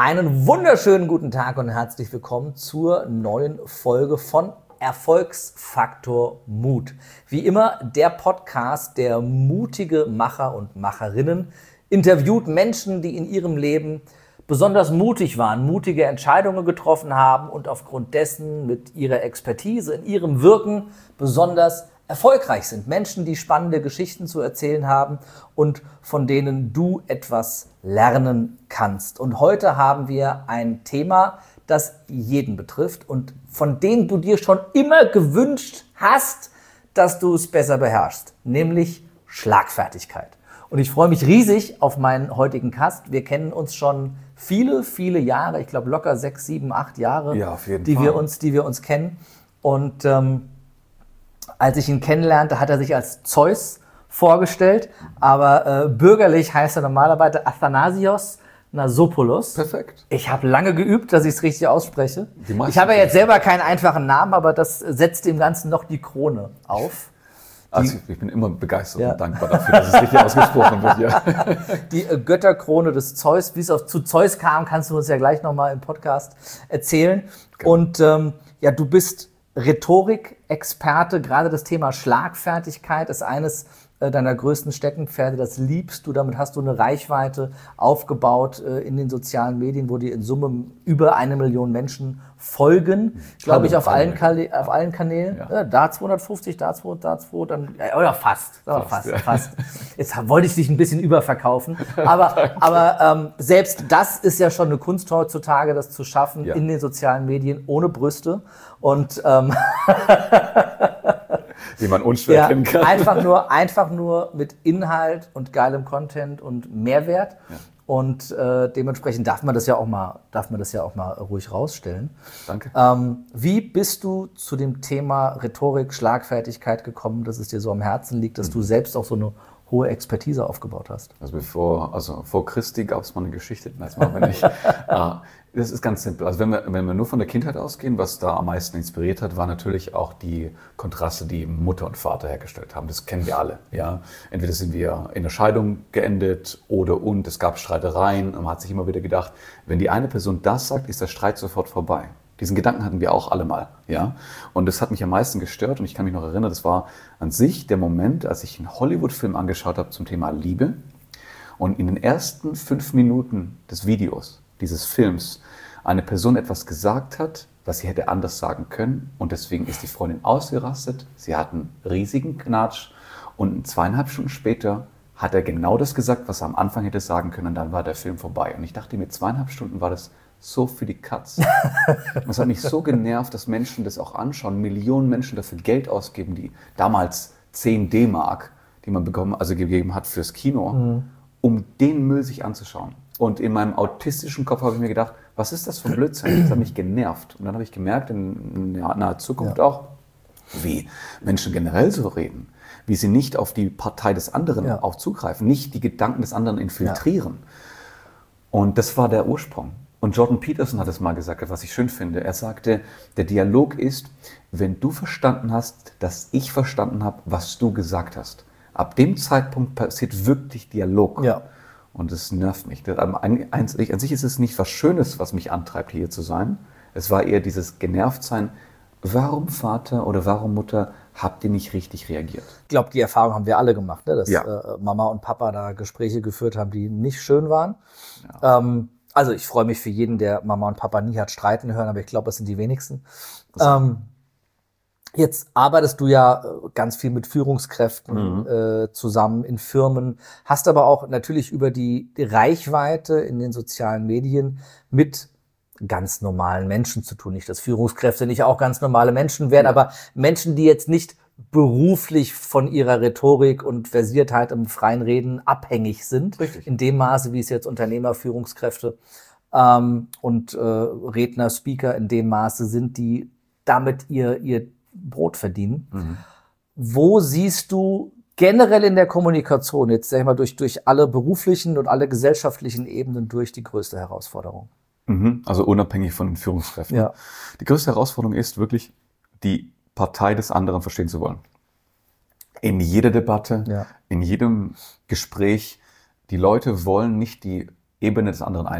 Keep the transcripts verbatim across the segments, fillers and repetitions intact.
Einen wunderschönen guten Tag und herzlich willkommen zur neuen Folge von Erfolgsfaktor Mut. Wie immer der Podcast, der mutige Macher und Macherinnen interviewt Menschen, die in ihrem Leben besonders mutig waren, mutige Entscheidungen getroffen haben und aufgrund dessen mit ihrer Expertise, in ihrem Wirken besonders erfolgreich sind. Menschen, die spannende Geschichten zu erzählen haben und von denen du etwas lernen kannst. Und heute haben wir ein Thema, das jeden betrifft und von dem du dir schon immer gewünscht hast, dass du es besser beherrschst, nämlich Schlagfertigkeit. Und ich freue mich riesig auf meinen heutigen Gast. Wir kennen uns schon viele, viele Jahre, ich glaube locker sechs, sieben, acht Jahre, ja, auf jeden die Fall. wir uns, die wir uns kennen. Und ähm, als ich ihn kennenlernte, hat er sich als Zeus vorgestellt, aber äh, bürgerlich heißt er normalerweise Athanasios Nasopoulos. Perfekt. Ich habe lange geübt, dass ich es richtig ausspreche. Die meisten Ich habe ja jetzt selber keinen einfachen Namen, aber das setzt dem Ganzen noch die Krone auf. Also ich bin immer begeistert Ja. und dankbar dafür, dass es richtig ausgesprochen wird. Ja. Die äh, Götterkrone des Zeus. Wie es auch zu Zeus kam, kannst du uns ja gleich nochmal im Podcast erzählen. Genau. Und ähm, ja, du bist Rhetorik-Experte. Gerade das Thema Schlagfertigkeit ist eines äh, deiner größten Steckenpferde. Das liebst du. Damit hast du eine Reichweite aufgebaut äh, in den sozialen Medien, wo dir in Summe über eine Million Menschen folgen. Glaube ich, auf allen, Kale- auf allen Kanälen. Ja. Ja, da zweihundertfünfzig, da zwei, da zwei, dann, ja, oder fast. Aber Fast, fast, ja. fast. Jetzt wollte ich dich ein bisschen überverkaufen. Aber, aber ähm, selbst das ist ja schon eine Kunst heutzutage, das zu schaffen Ja. in den sozialen Medien ohne Brüste. Und ähm, Wie man unschwer ja, kennen kann. einfach nur, einfach nur mit Inhalt und geilem Content und Mehrwert. Ja. Und äh, dementsprechend darf man das ja auch mal, darf man das ja auch mal ruhig rausstellen. Danke. Ähm, wie bist du zu dem Thema Rhetorik, Schlagfertigkeit gekommen, dass es dir so am Herzen liegt, dass du selbst auch so eine hohe Expertise aufgebaut hast? Also bevor, also vor Christi gab es mal eine Geschichte, das machen wir nicht. äh, das ist ganz simpel. Also wenn wir, wenn wir nur von der Kindheit ausgehen, was da am meisten inspiriert hat, war natürlich auch die Kontraste, die Mutter und Vater hergestellt haben. Das kennen wir alle. Ja? Entweder sind wir in der Scheidung geendet oder und es gab Streitereien und man hat sich immer wieder gedacht, wenn die eine Person das sagt, ist der Streit sofort vorbei. Diesen Gedanken hatten wir auch alle mal. Ja? Und das hat mich am meisten gestört und ich kann mich noch erinnern, das war an sich der Moment, als ich einen Hollywood-Film angeschaut habe zum Thema Liebe und in den ersten fünf Minuten des Videos, dieses Films, eine Person etwas gesagt hat, was sie hätte anders sagen können und deswegen ist die Freundin ausgerastet, sie hat einen riesigen Knatsch und zweieinhalb Stunden später hat er genau das gesagt, was er am Anfang hätte sagen können und dann war der Film vorbei. Und ich dachte mir, zweieinhalb Stunden war das so für die Katz. Es hat mich so genervt, dass Menschen das auch anschauen, Millionen Menschen dafür Geld ausgeben, die damals zehn D-Mark, die man bekommen, also gegeben hat fürs Kino, mhm. um den Müll sich anzuschauen. Und in meinem autistischen Kopf habe ich mir gedacht, was ist das für ein Blödsinn? Das hat mich genervt. Und dann habe ich gemerkt, in naher Zukunft ja. auch, wie Menschen generell so reden, wie sie nicht auf die Partei des anderen ja. auch zugreifen, nicht die Gedanken des anderen infiltrieren. Ja. Und das war der Ursprung. Und Jordan Peterson hat es mal gesagt, was ich schön finde. Er sagte, der Dialog ist, wenn du verstanden hast, dass ich verstanden habe, was du gesagt hast. Ab dem Zeitpunkt passiert wirklich Dialog. Ja. Und das nervt mich. An sich ist es nicht was Schönes, was mich antreibt, hier zu sein. Es war eher dieses Genervtsein. Warum Vater oder warum Mutter habt ihr nicht richtig reagiert? Ich glaube, die Erfahrung haben wir alle gemacht, ne? Dass ja. äh, Mama und Papa da Gespräche geführt haben, die nicht schön waren. Ja. Ähm, also ich freue mich für jeden, der Mama und Papa nie hat streiten hören, aber ich glaube, das sind die wenigsten. Ähm, jetzt arbeitest du ja ganz viel mit Führungskräften mhm. äh, zusammen in Firmen, hast aber auch natürlich über die, die Reichweite in den sozialen Medien mit ganz normalen Menschen zu tun. Nicht, dass Führungskräfte nicht auch ganz normale Menschen werden, ja. aber Menschen, die jetzt nicht beruflich von ihrer Rhetorik und Versiertheit im freien Reden abhängig sind. Richtig. In dem Maße, wie es jetzt Unternehmer, Führungskräfte ähm, und äh, Redner, Speaker in dem Maße sind, die damit ihr, ihr Brot verdienen. Mhm. Wo siehst du generell in der Kommunikation, jetzt sag ich mal, durch, durch alle beruflichen und alle gesellschaftlichen Ebenen durch die größte Herausforderung? Mhm. Also unabhängig von den Führungskräften. Ja. Die größte Herausforderung ist wirklich, die Partei des anderen verstehen zu wollen. In jeder Debatte, ja. in jedem Gespräch, die Leute wollen nicht die Ebene des anderen einnehmen.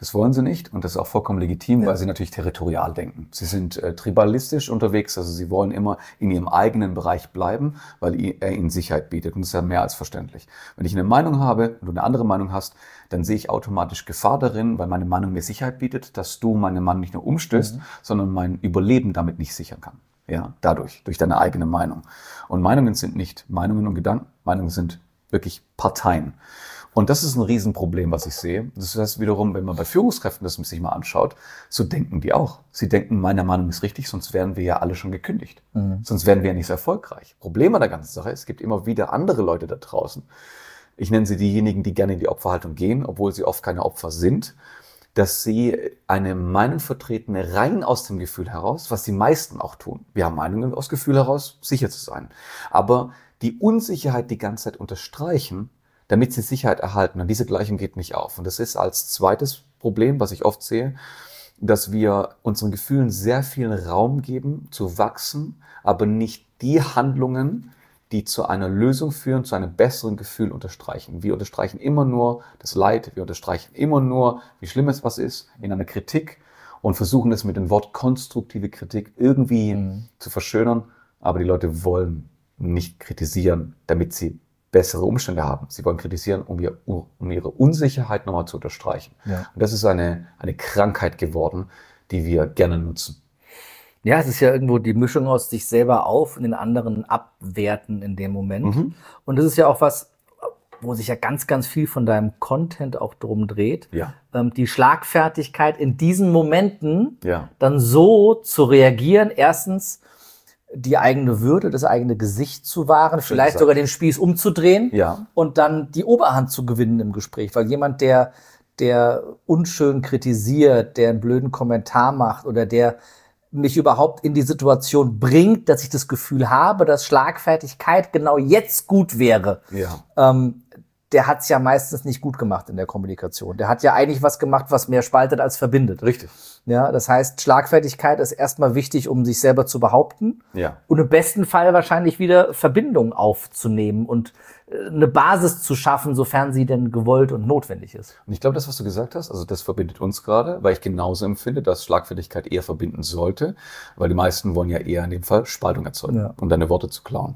Das wollen sie nicht und das ist auch vollkommen legitim, ja. weil sie natürlich territorial denken. Sie sind äh, tribalistisch unterwegs, also sie wollen immer in ihrem eigenen Bereich bleiben, weil er ihnen Sicherheit bietet und das ist ja mehr als verständlich. Wenn ich eine Meinung habe und du eine andere Meinung hast, dann sehe ich automatisch Gefahr darin, weil meine Meinung mir Sicherheit bietet, dass du meine Meinung nicht nur umstößt, mhm. sondern mein Überleben damit nicht sichern kann. Ja, dadurch, durch deine eigene Meinung. Und Meinungen sind nicht Meinungen und Gedanken, Meinungen sind wirklich Parteien. Und das ist ein Riesenproblem, was ich sehe. Das heißt wiederum, wenn man bei Führungskräften das sich mal anschaut, so denken die auch. Sie denken, meine Meinung ist richtig, sonst wären wir ja alle schon gekündigt. Mhm. Sonst wären wir ja nicht so erfolgreich. Problem an der ganzen Sache, es gibt immer wieder andere Leute da draußen. Ich nenne sie diejenigen, die gerne in die Opferhaltung gehen, obwohl sie oft keine Opfer sind, dass sie eine Meinung vertreten, rein aus dem Gefühl heraus, was die meisten auch tun. Wir haben Meinungen aus Gefühl heraus, sicher zu sein. Aber die Unsicherheit die ganze Zeit unterstreichen, damit sie Sicherheit erhalten. Und diese Gleichung geht nicht auf. Und das ist als zweites Problem, was ich oft sehe, dass wir unseren Gefühlen sehr viel Raum geben, zu wachsen, aber nicht die Handlungen, die zu einer Lösung führen, zu einem besseren Gefühl unterstreichen. Wir unterstreichen immer nur das Leid, wir unterstreichen immer nur, wie schlimm es was ist, in einer Kritik und versuchen es mit dem Wort konstruktive Kritik irgendwie mhm. zu verschönern. Aber die Leute wollen nicht kritisieren, damit sie bessere Umstände haben. Sie wollen kritisieren, um, ihr, um ihre Unsicherheit nochmal zu unterstreichen. Ja. Und das ist eine, eine Krankheit geworden, die wir gerne nutzen. Ja, es ist ja irgendwo die Mischung aus sich selber auf und den anderen abwerten in dem Moment. Mhm. Und das ist ja auch was, wo sich ja ganz, ganz viel von deinem Content auch drum dreht. Ja. Ähm, die Schlagfertigkeit in diesen Momenten ja. dann so zu reagieren. Erstens, die eigene Würde, das eigene Gesicht zu wahren, Schön vielleicht gesagt. sogar den Spieß umzudrehen ja. und dann die Oberhand zu gewinnen im Gespräch. Weil jemand, der, der unschön kritisiert, der einen blöden Kommentar macht oder der mich überhaupt in die Situation bringt, dass ich das Gefühl habe, dass Schlagfertigkeit genau jetzt gut wäre, ja. ähm, der hat's ja meistens nicht gut gemacht in der Kommunikation. Der hat ja eigentlich was gemacht, was mehr spaltet als verbindet. Richtig. Ja, das heißt, Schlagfertigkeit ist erstmal wichtig, um sich selber zu behaupten. Ja. Und im besten Fall wahrscheinlich wieder Verbindung aufzunehmen und eine Basis zu schaffen, sofern sie denn gewollt und notwendig ist. Und ich glaube, das, was du gesagt hast, also das verbindet uns gerade, weil ich genauso empfinde, dass Schlagfertigkeit eher verbinden sollte, weil die meisten wollen ja eher in dem Fall Spaltung erzeugen, ja. um deine Worte zu klauen.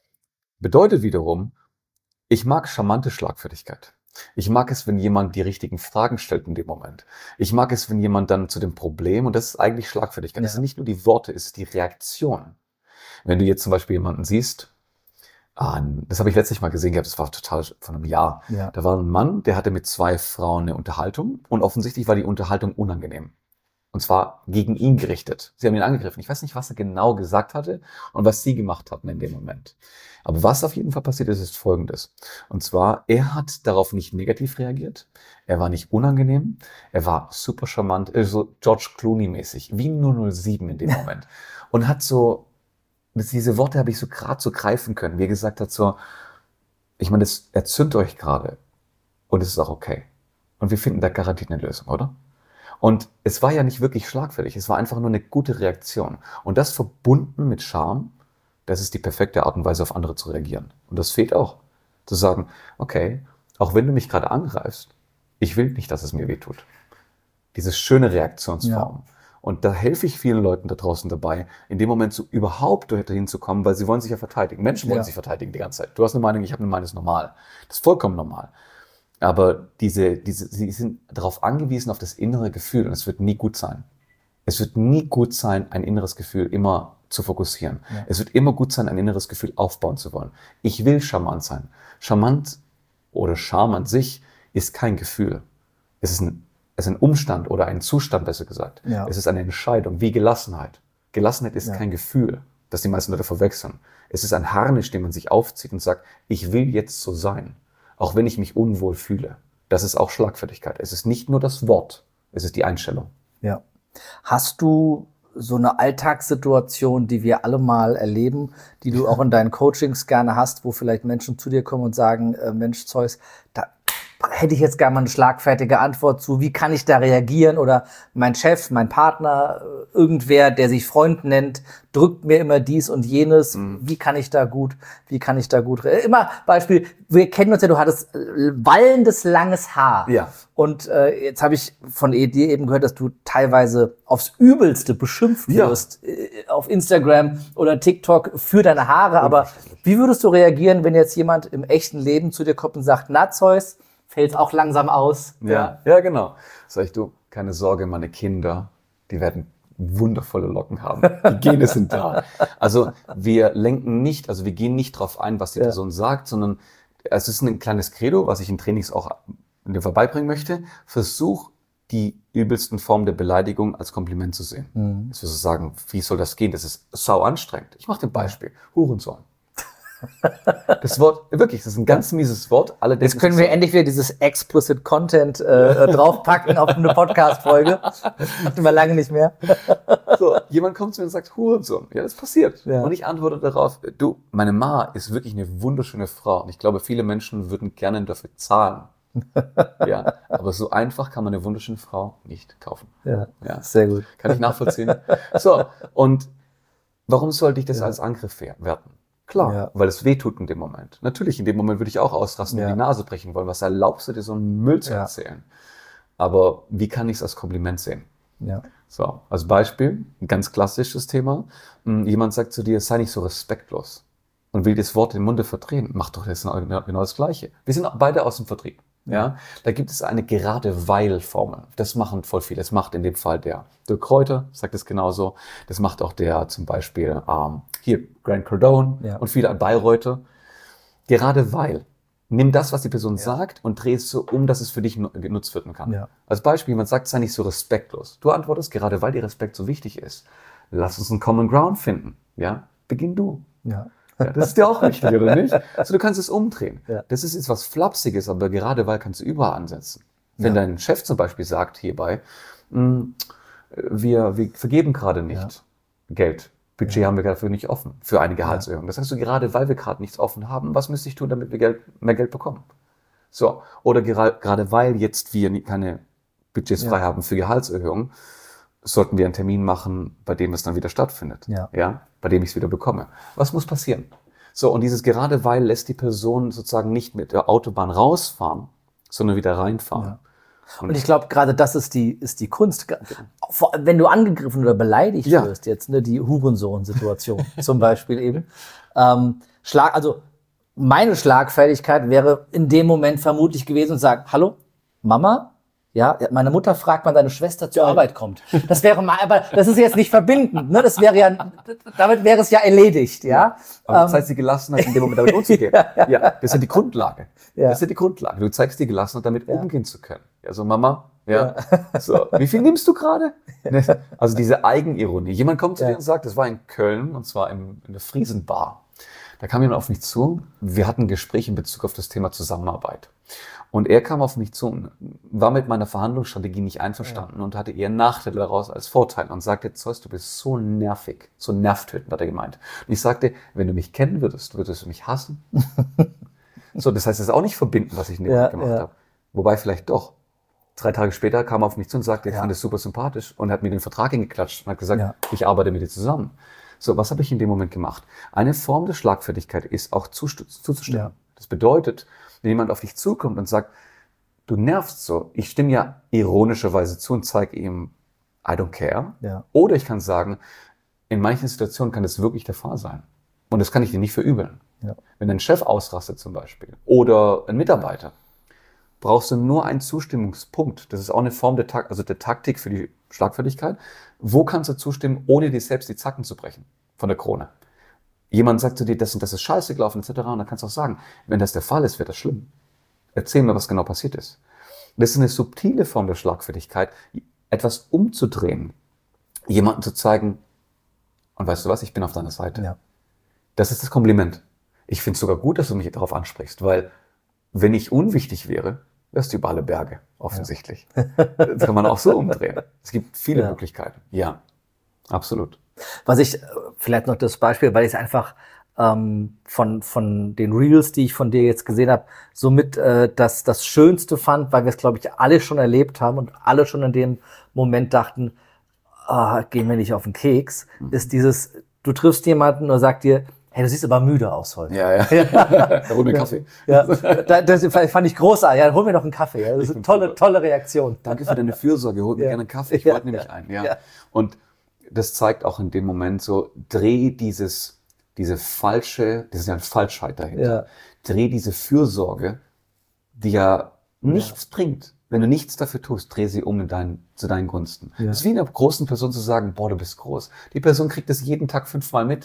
Bedeutet wiederum, ich mag charmante Schlagfertigkeit. Ich mag es, wenn jemand die richtigen Fragen stellt in dem Moment. Ich mag es, wenn jemand dann zu dem Problem, und das ist eigentlich Schlagfertigkeit, ja. das sind nicht nur die Worte, es ist die Reaktion. Wenn du jetzt zum Beispiel jemanden siehst, ah, das habe ich letztlich mal gesehen gehabt, das war total von einem Jahr. Ja. Da war ein Mann, der hatte mit zwei Frauen eine Unterhaltung und offensichtlich war die Unterhaltung unangenehm. Und zwar gegen ihn gerichtet. Sie haben ihn angegriffen. Ich weiß nicht, was er genau gesagt hatte und was sie gemacht hatten in dem Moment. Aber was auf jeden Fall passiert ist, ist Folgendes. Und zwar, er hat darauf nicht negativ reagiert. Er war nicht unangenehm. Er war super charmant, so George Clooney-mäßig, wie null null sieben in dem Moment. Und hat so, diese Worte habe ich so gerade so greifen können, wie er gesagt hat, so, ich meine, das erzündet euch gerade und es ist auch okay. Und wir finden da garantiert eine Lösung, oder? Und es war ja nicht wirklich schlagfertig, es war einfach nur eine gute Reaktion. Und das verbunden mit Charme, das ist die perfekte Art und Weise, auf andere zu reagieren. Und das fehlt auch. Zu sagen, okay, auch wenn du mich gerade angreifst, ich will nicht, dass es mir wehtut. Diese schöne Reaktionsform. Ja. Und da helfe ich vielen Leuten da draußen dabei, in dem Moment so überhaupt dahin zu kommen, weil sie wollen sich ja verteidigen. Menschen wollen ja. sich verteidigen die ganze Zeit. Du hast eine Meinung, ich habe eine Meinung, das ist normal. Das ist vollkommen normal. Aber diese, diese, sie sind darauf angewiesen, auf das innere Gefühl. Und es wird nie gut sein. Es wird nie gut sein, ein inneres Gefühl immer zu fokussieren. Ja. Es wird immer gut sein, ein inneres Gefühl aufbauen zu wollen. Ich will charmant sein. Charmant oder Charme an sich ist kein Gefühl. Es ist ein, es ist ein Umstand oder ein Zustand, besser gesagt. Ja. Es ist eine Entscheidung, wie Gelassenheit. Gelassenheit ist ja. kein Gefühl, das die meisten Leute verwechseln. Es ist ein Harnisch, den man sich aufzieht und sagt, ich will jetzt so sein, auch wenn ich mich unwohl fühle. Das ist auch Schlagfertigkeit. Es ist nicht nur das Wort, es ist die Einstellung. Ja. Hast du so eine Alltagssituation, die wir alle mal erleben, die du auch in deinen Coachings gerne hast, wo vielleicht Menschen zu dir kommen und sagen, äh, Mensch, Zeus, da, hätte ich jetzt gerne mal eine schlagfertige Antwort zu, wie kann ich da reagieren? Oder mein Chef, mein Partner, irgendwer, der sich Freund nennt, drückt mir immer dies und jenes. Mhm. Wie kann ich da gut, wie kann ich da gut, re- immer Beispiel, wir kennen uns ja, du hattest äh, wallendes langes Haar. Ja. Und äh, jetzt habe ich von dir eben gehört, dass du teilweise aufs Übelste beschimpft Ja. wirst äh, auf Instagram oder TikTok für deine Haare. Aber wie würdest du reagieren, wenn jetzt jemand im echten Leben zu dir kommt und sagt, na Zeus, fällt auch langsam aus? Ja, ja, genau. Sag ich, du, keine Sorge, meine Kinder, die werden wundervolle Locken haben. Die Gene sind da. Also wir lenken nicht, also wir gehen nicht drauf ein, was die Ja. Person sagt, sondern es ist ein kleines Credo, was ich in Trainings auch in dem Fall beibringen möchte. Versuch, die übelsten Formen der Beleidigung als Kompliment zu sehen. Mhm. Jetzt wirst du sagen, wie soll das gehen? Das ist sau anstrengend. Ich mache dir ein Beispiel. Hurensohn. Das Wort, wirklich, das ist ein ganz mieses Wort. Alle Jetzt können wir endlich wieder dieses Explicit Content äh, draufpacken auf eine Podcast-Folge. Das hatten wir lange nicht mehr. So, jemand kommt zu mir und sagt, Hurensohn. Ja, das passiert. Ja. Und ich antworte darauf, du, meine Ma ist wirklich eine wunderschöne Frau. Und ich glaube, viele Menschen würden gerne dafür zahlen. Ja, aber so einfach kann man eine wunderschöne Frau nicht kaufen. Ja, Ja. sehr gut. Kann ich nachvollziehen. So, und warum sollte ich das Ja. als Angriff werten? Klar, Ja. weil es weh tut in dem Moment. Natürlich, in dem Moment würde ich auch ausrasten Ja. und die Nase brechen wollen. Was erlaubst du dir, so einen Müll zu Ja. erzählen? Aber wie kann ich es als Kompliment sehen? Ja. So, als Beispiel, ein ganz klassisches Thema. Jemand sagt zu dir, sei nicht so respektlos und will das Wort im Munde verdrehen. Mach doch das genau das Gleiche. Wir sind beide aus dem Vertrieb. Ja, da gibt es eine gerade-weil-Formel. Das machen voll viele. Das macht in dem Fall der Dirk Kräuter, sagt es genauso. Das macht auch der zum Beispiel ähm, hier Grant Cardone Ja. und viele Bayreuther. Gerade weil. Nimm das, was die Person sagt und dreh es so um, dass es für dich nu- genutzt werden kann. Ja. Als Beispiel, jemand sagt, sei nicht so respektlos. Du antwortest, gerade weil dir Respekt so wichtig ist. Lass uns einen Common Ground finden. Ja, beginn du. Ja. Ja, das ist dir auch wichtig, oder nicht? Also du kannst es umdrehen. Ja. Das ist jetzt was Flapsiges, aber gerade weil kannst du überall ansetzen. Wenn Ja. dein Chef zum Beispiel sagt hierbei, mh, wir, wir vergeben gerade nicht Geld. Budget haben wir dafür nicht offen für eine Gehaltserhöhung. Das heißt du, gerade weil wir gerade nichts offen haben, was müsste ich tun, damit wir Geld, mehr Geld bekommen? So. Oder gera- gerade weil jetzt wir nie- keine Budgets Ja. frei haben für Gehaltserhöhungen, sollten wir einen Termin machen, bei dem es dann wieder stattfindet. Ja. Ja, bei dem ich es wieder bekomme. Was muss passieren? So, und dieses gerade weil lässt die Person sozusagen nicht mit der Autobahn rausfahren, sondern wieder reinfahren. Ja. Und ich glaube, gerade das ist die, ist die Kunst. Genau. Vor- Wenn du angegriffen oder beleidigt Ja. wirst, jetzt, ne, die Hurensohn-Situation zum Beispiel eben. Ähm, Schlag, also meine Schlagfertigkeit wäre in dem Moment vermutlich gewesen und sagen, hallo, Mama? Ja, meine Mutter fragt, wann deine Schwester zur Arbeit kommt. Das wäre mal, aber das ist jetzt nicht verbindend, ne? Das wäre ja, damit wäre es ja erledigt, ja. Aber Ähm, du zeigst die Gelassenheit, in dem Moment damit umzugehen. ja, das ist ja die Grundlage. Ja. Das ist ja die Grundlage. Du zeigst die Gelassenheit, damit umgehen zu können. Ja, so Mama, ja. So, wie viel nimmst du gerade? Also diese Eigenironie. Jemand kommt zu Ja. dir und sagt, das war in Köln, und zwar im, in der Friesenbar. Da kam jemand auf mich zu. Wir hatten ein Gespräch in Bezug auf das Thema Zusammenarbeit. Und er kam auf mich zu und war mit meiner Verhandlungsstrategie nicht einverstanden und hatte eher Nachteile daraus als Vorteile und sagte, Zeus, du bist so nervig, so nervtötend, hat er gemeint. Und ich sagte, wenn du mich kennen würdest, würdest du mich hassen. So, das heißt, es ist auch nicht verbinden, was ich in dem Ja, Moment gemacht ja. habe. Wobei vielleicht doch. Drei Tage später kam er auf mich zu und sagte, ich Ja. fand es super sympathisch und hat mir den Vertrag hingeklatscht und hat gesagt, Ja. ich arbeite mit dir zusammen. So, was habe ich in dem Moment gemacht? Eine Form der Schlagfertigkeit ist auch zustu- zuzustimmen. Ja. Das bedeutet, wenn jemand auf dich zukommt und sagt, du nervst so, ich stimme ja ironischerweise zu und zeige ihm, I don't care. Ja. Oder ich kann sagen, in manchen Situationen kann das wirklich der Fall sein. Und das kann ich dir nicht verübeln. Ja. Wenn ein Chef ausrastet zum Beispiel oder ein Mitarbeiter, brauchst du nur einen Zustimmungspunkt. Das ist auch eine Form der, Tak- also der Taktik für die Schlagfertigkeit. Wo kannst du zustimmen, ohne dir selbst die Zacken zu brechen von der Krone? Jemand sagt zu dir, das und das ist scheiße gelaufen, et cetera. Und dann kannst du auch sagen, wenn das der Fall ist, wäre das schlimm. Erzähl mir, was genau passiert ist. Das ist eine subtile Form der Schlagfertigkeit, etwas umzudrehen, jemandem zu zeigen, und weißt du was, ich bin auf deiner Seite. Ja. Das ist das Kompliment. Ich finde es sogar gut, dass du mich darauf ansprichst, weil wenn ich unwichtig wäre, wärst du über alle Berge, offensichtlich. Das kann man auch so umdrehen. Es gibt viele Ja. Möglichkeiten. Ja, absolut. Was ich, äh, vielleicht noch das Beispiel, weil ich es einfach, ähm, von, von den Reels, die ich von dir jetzt gesehen habe, somit äh, das, das Schönste fand, weil wir es, glaube ich, alle schon erlebt haben und alle schon in dem Moment dachten, ah, gehen wir nicht auf den Keks, mhm. ist dieses, du triffst jemanden und sagt dir, hey, du siehst aber müde aus heute. Ja, ja. ja. Hol mir einen Kaffee. Ja, das fand ich großartig. Ja, hol mir noch einen Kaffee. Das ist eine tolle, tolle Reaktion. Danke für deine Fürsorge. Hol mir ja. gerne einen Kaffee. Ich ja, wollte nämlich ja. einen. Ja. ja. Und das zeigt auch in dem Moment so, dreh dieses, diese falsche, das ist ja ein Falschheit dahinter. Ja. Dreh diese Fürsorge, die ja nichts ja. bringt. Wenn du nichts dafür tust, dreh sie um in dein, zu deinen Gunsten. Ja. Das ist wie einer großen Person zu sagen, boah, du bist groß. Die Person kriegt das jeden Tag fünfmal mit.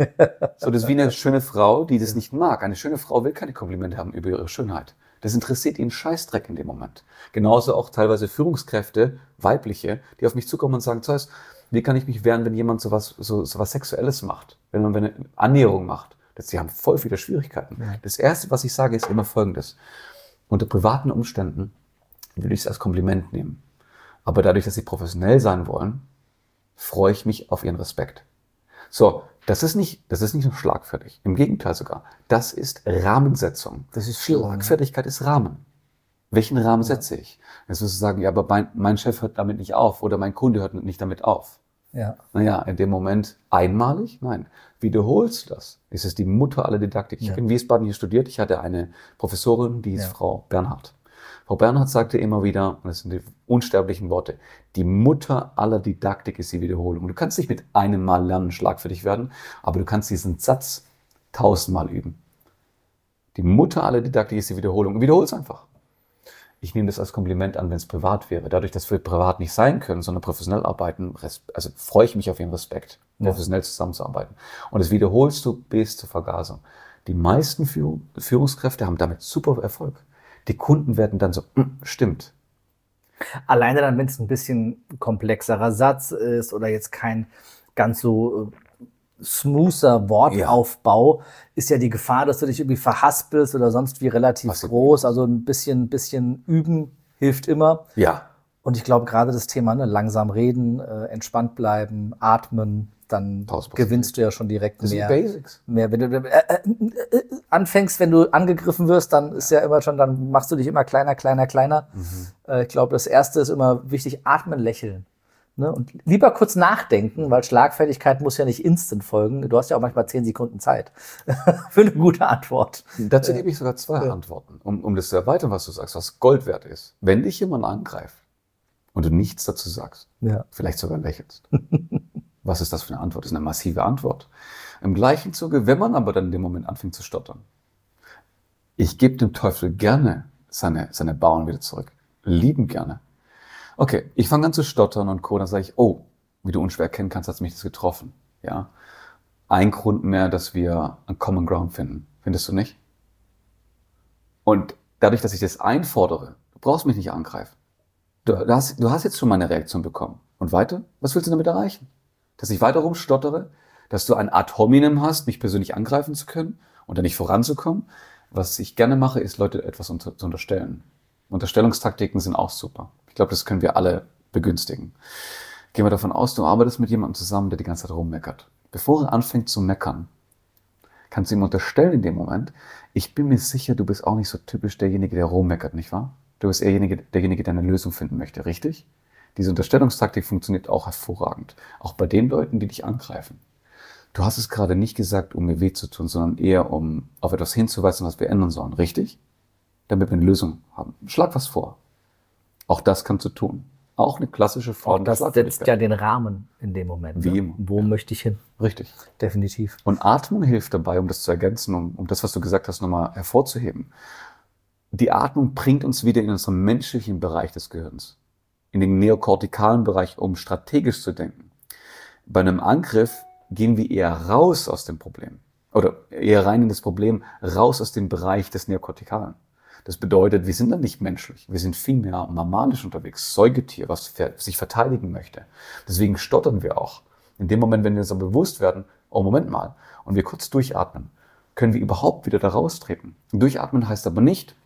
So, das ist wie eine schöne Frau, die das nicht mag. Eine schöne Frau will keine Komplimente haben über ihre Schönheit. Das interessiert ihn Scheißdreck in dem Moment. Genauso auch teilweise Führungskräfte, weibliche, die auf mich zukommen und sagen, Zeus, wie kann ich mich wehren, wenn jemand sowas, so, sowas Sexuelles macht? Wenn man eine Annäherung macht? Das, die haben voll viele Schwierigkeiten. Ja. Das Erste, was ich sage, ist immer Folgendes. Unter privaten Umständen würde ich es als Kompliment nehmen. Aber dadurch, dass sie professionell sein wollen, freue ich mich auf ihren Respekt. So, das ist nicht, das ist nicht nur schlagfertig. Im Gegenteil sogar. Das ist Rahmensetzung. Das ist Schlagfertigkeit ist Rahmen. Welchen Rahmen ja. setze ich? Jetzt wirst du sagen, ja, aber mein, mein Chef hört damit nicht auf oder mein Kunde hört nicht damit auf. Ja. Naja, in dem Moment einmalig? Nein. Wiederholst du das? Es ist die Mutter aller Didaktik. Ich ja. habe in Wiesbaden hier studiert. Ich hatte eine Professorin, die hieß ja. Frau Bernhard. Frau Bernhard sagte immer wieder, und das sind die unsterblichen Worte, die Mutter aller Didaktik ist die Wiederholung. Du kannst nicht mit einem Mal lernen, schlagfertig werden, aber du kannst diesen Satz tausendmal üben. Die Mutter aller Didaktik ist die Wiederholung. Und wiederhol es einfach. Ich nehme das als Kompliment an, wenn es privat wäre. Dadurch, dass wir privat nicht sein können, sondern professionell arbeiten, also freue ich mich auf Ihren Respekt, ja. professionell zusammenzuarbeiten. Und das wiederholst du bis zur Vergasung. Die meisten Führungskräfte haben damit super Erfolg. Die Kunden werden dann so, stimmt. Alleine dann, wenn es ein bisschen komplexerer Satz ist oder jetzt kein ganz so äh, smoother Wortaufbau, ja. ist ja die Gefahr, dass du dich irgendwie verhaspelst oder sonst wie relativ Was groß. Also ein bisschen, bisschen üben hilft immer. Ja. Und ich glaube, gerade das Thema, ne, langsam reden, äh, entspannt bleiben, atmen, dann gewinnst du ja schon direkt das mehr. Das sind Basics. Mehr. Wenn du äh, äh, äh, anfängst, wenn du angegriffen wirst, dann ist ja immer schon, dann machst du dich immer kleiner, kleiner, kleiner. Mhm. Äh, ich glaube, das Erste ist immer wichtig, atmen, lächeln. Ne? Und lieber kurz nachdenken, weil Schlagfertigkeit muss ja nicht instant folgen. Du hast ja auch manchmal zehn Sekunden Zeit für eine gute Antwort. Dazu äh, gebe ich sogar zwei ja. Antworten, um, um das zu erweitern, was du sagst, was Gold wert ist. Wenn dich jemand angreift und du nichts dazu sagst, ja. vielleicht sogar lächelst, was ist das für eine Antwort? Das ist eine massive Antwort. Im gleichen Zuge, wenn man aber dann in dem Moment anfängt zu stottern, ich gebe dem Teufel gerne seine, seine Bauern wieder zurück. Lieben gerne. Okay, ich fange an zu stottern und Co. Dann sage ich, oh, wie du unschwer erkennen kannst, hat mich das getroffen. Ja, ein Grund mehr, dass wir einen Common Ground finden. Findest du nicht? Und dadurch, dass ich das einfordere, du brauchst mich nicht angreifen. Du hast, du hast jetzt schon meine Reaktion bekommen. Und weiter? Was willst du damit erreichen? Dass ich weiter rumstottere? Dass du ein Ad hominem hast, mich persönlich angreifen zu können und dann nicht voranzukommen? Was ich gerne mache, ist, Leute etwas unter, zu unterstellen. Unterstellungstaktiken sind auch super. Ich glaube, das können wir alle begünstigen. Gehen wir davon aus, du arbeitest mit jemandem zusammen, der die ganze Zeit rummeckert. Bevor er anfängt zu meckern, kannst du ihm unterstellen in dem Moment, ich bin mir sicher, du bist auch nicht so typisch derjenige, der rummeckert, nicht wahr? Du bist eher derjenige, derjenige, der eine Lösung finden möchte, richtig? Diese Unterstellungstaktik funktioniert auch hervorragend. Auch bei den Leuten, die dich angreifen. Du hast es gerade nicht gesagt, um mir weh zu tun, sondern eher, um auf etwas hinzuweisen, was wir ändern sollen, richtig? Damit wir eine Lösung haben. Schlag was vor. Auch das kannst du tun. Auch eine klassische Form. Auch das setzt ja den Rahmen in dem Moment. Wie immer. Wo ja. möchte ich hin? Richtig. Definitiv. Und Atmung hilft dabei, um das zu ergänzen, um, um das, was du gesagt hast, nochmal hervorzuheben. Die Atmung bringt uns wieder in unseren menschlichen Bereich des Gehirns. In den neokortikalen Bereich, um strategisch zu denken. Bei einem Angriff gehen wir eher raus aus dem Problem. Oder eher rein in das Problem, raus aus dem Bereich des Neokortikalen. Das bedeutet, wir sind dann nicht menschlich. Wir sind vielmehr mammalisch unterwegs, Säugetier, was sich verteidigen möchte. Deswegen stottern wir auch. In dem Moment, wenn wir uns dann bewusst werden, oh Moment mal, und wir kurz durchatmen, können wir überhaupt wieder da raustreten. Durchatmen heißt aber nicht,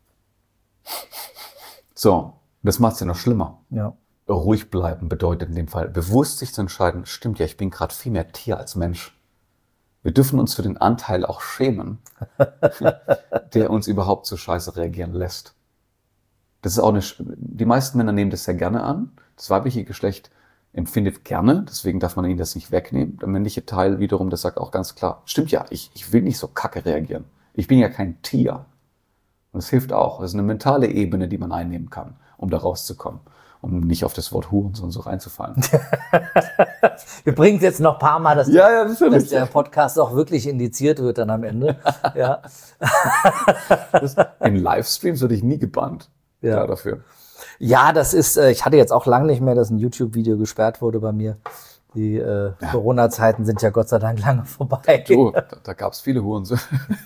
so, das macht es ja noch schlimmer. Ja. Ruhig bleiben bedeutet in dem Fall, bewusst sich zu entscheiden, stimmt ja, ich bin gerade viel mehr Tier als Mensch. Wir dürfen uns für den Anteil auch schämen, der uns überhaupt so scheiße reagieren lässt. Das ist auch eine, die meisten Männer nehmen das sehr gerne an. Das weibliche Geschlecht empfindet gerne, deswegen darf man ihnen das nicht wegnehmen. Der männliche Teil wiederum, das sagt auch ganz klar, stimmt ja, ich, ich will nicht so kacke reagieren. Ich bin ja kein Tier. Und das hilft auch. Das ist eine mentale Ebene, die man einnehmen kann, um da rauszukommen. Um nicht auf das Wort Hurensohn so reinzufallen. Wir bringen es jetzt noch ein paar Mal, dass, ja, ja, das ist dass der Podcast auch wirklich indiziert wird dann am Ende. Ja. Das, in Livestreams würde ich nie gebannt. Ja. Ja, dafür. Ja, das ist, ich hatte jetzt auch lange nicht mehr, dass ein YouTube-Video gesperrt wurde bei mir. Die äh, ja. Corona-Zeiten sind ja Gott sei Dank lange vorbei. Du, da, da gab es viele Hurensöhne.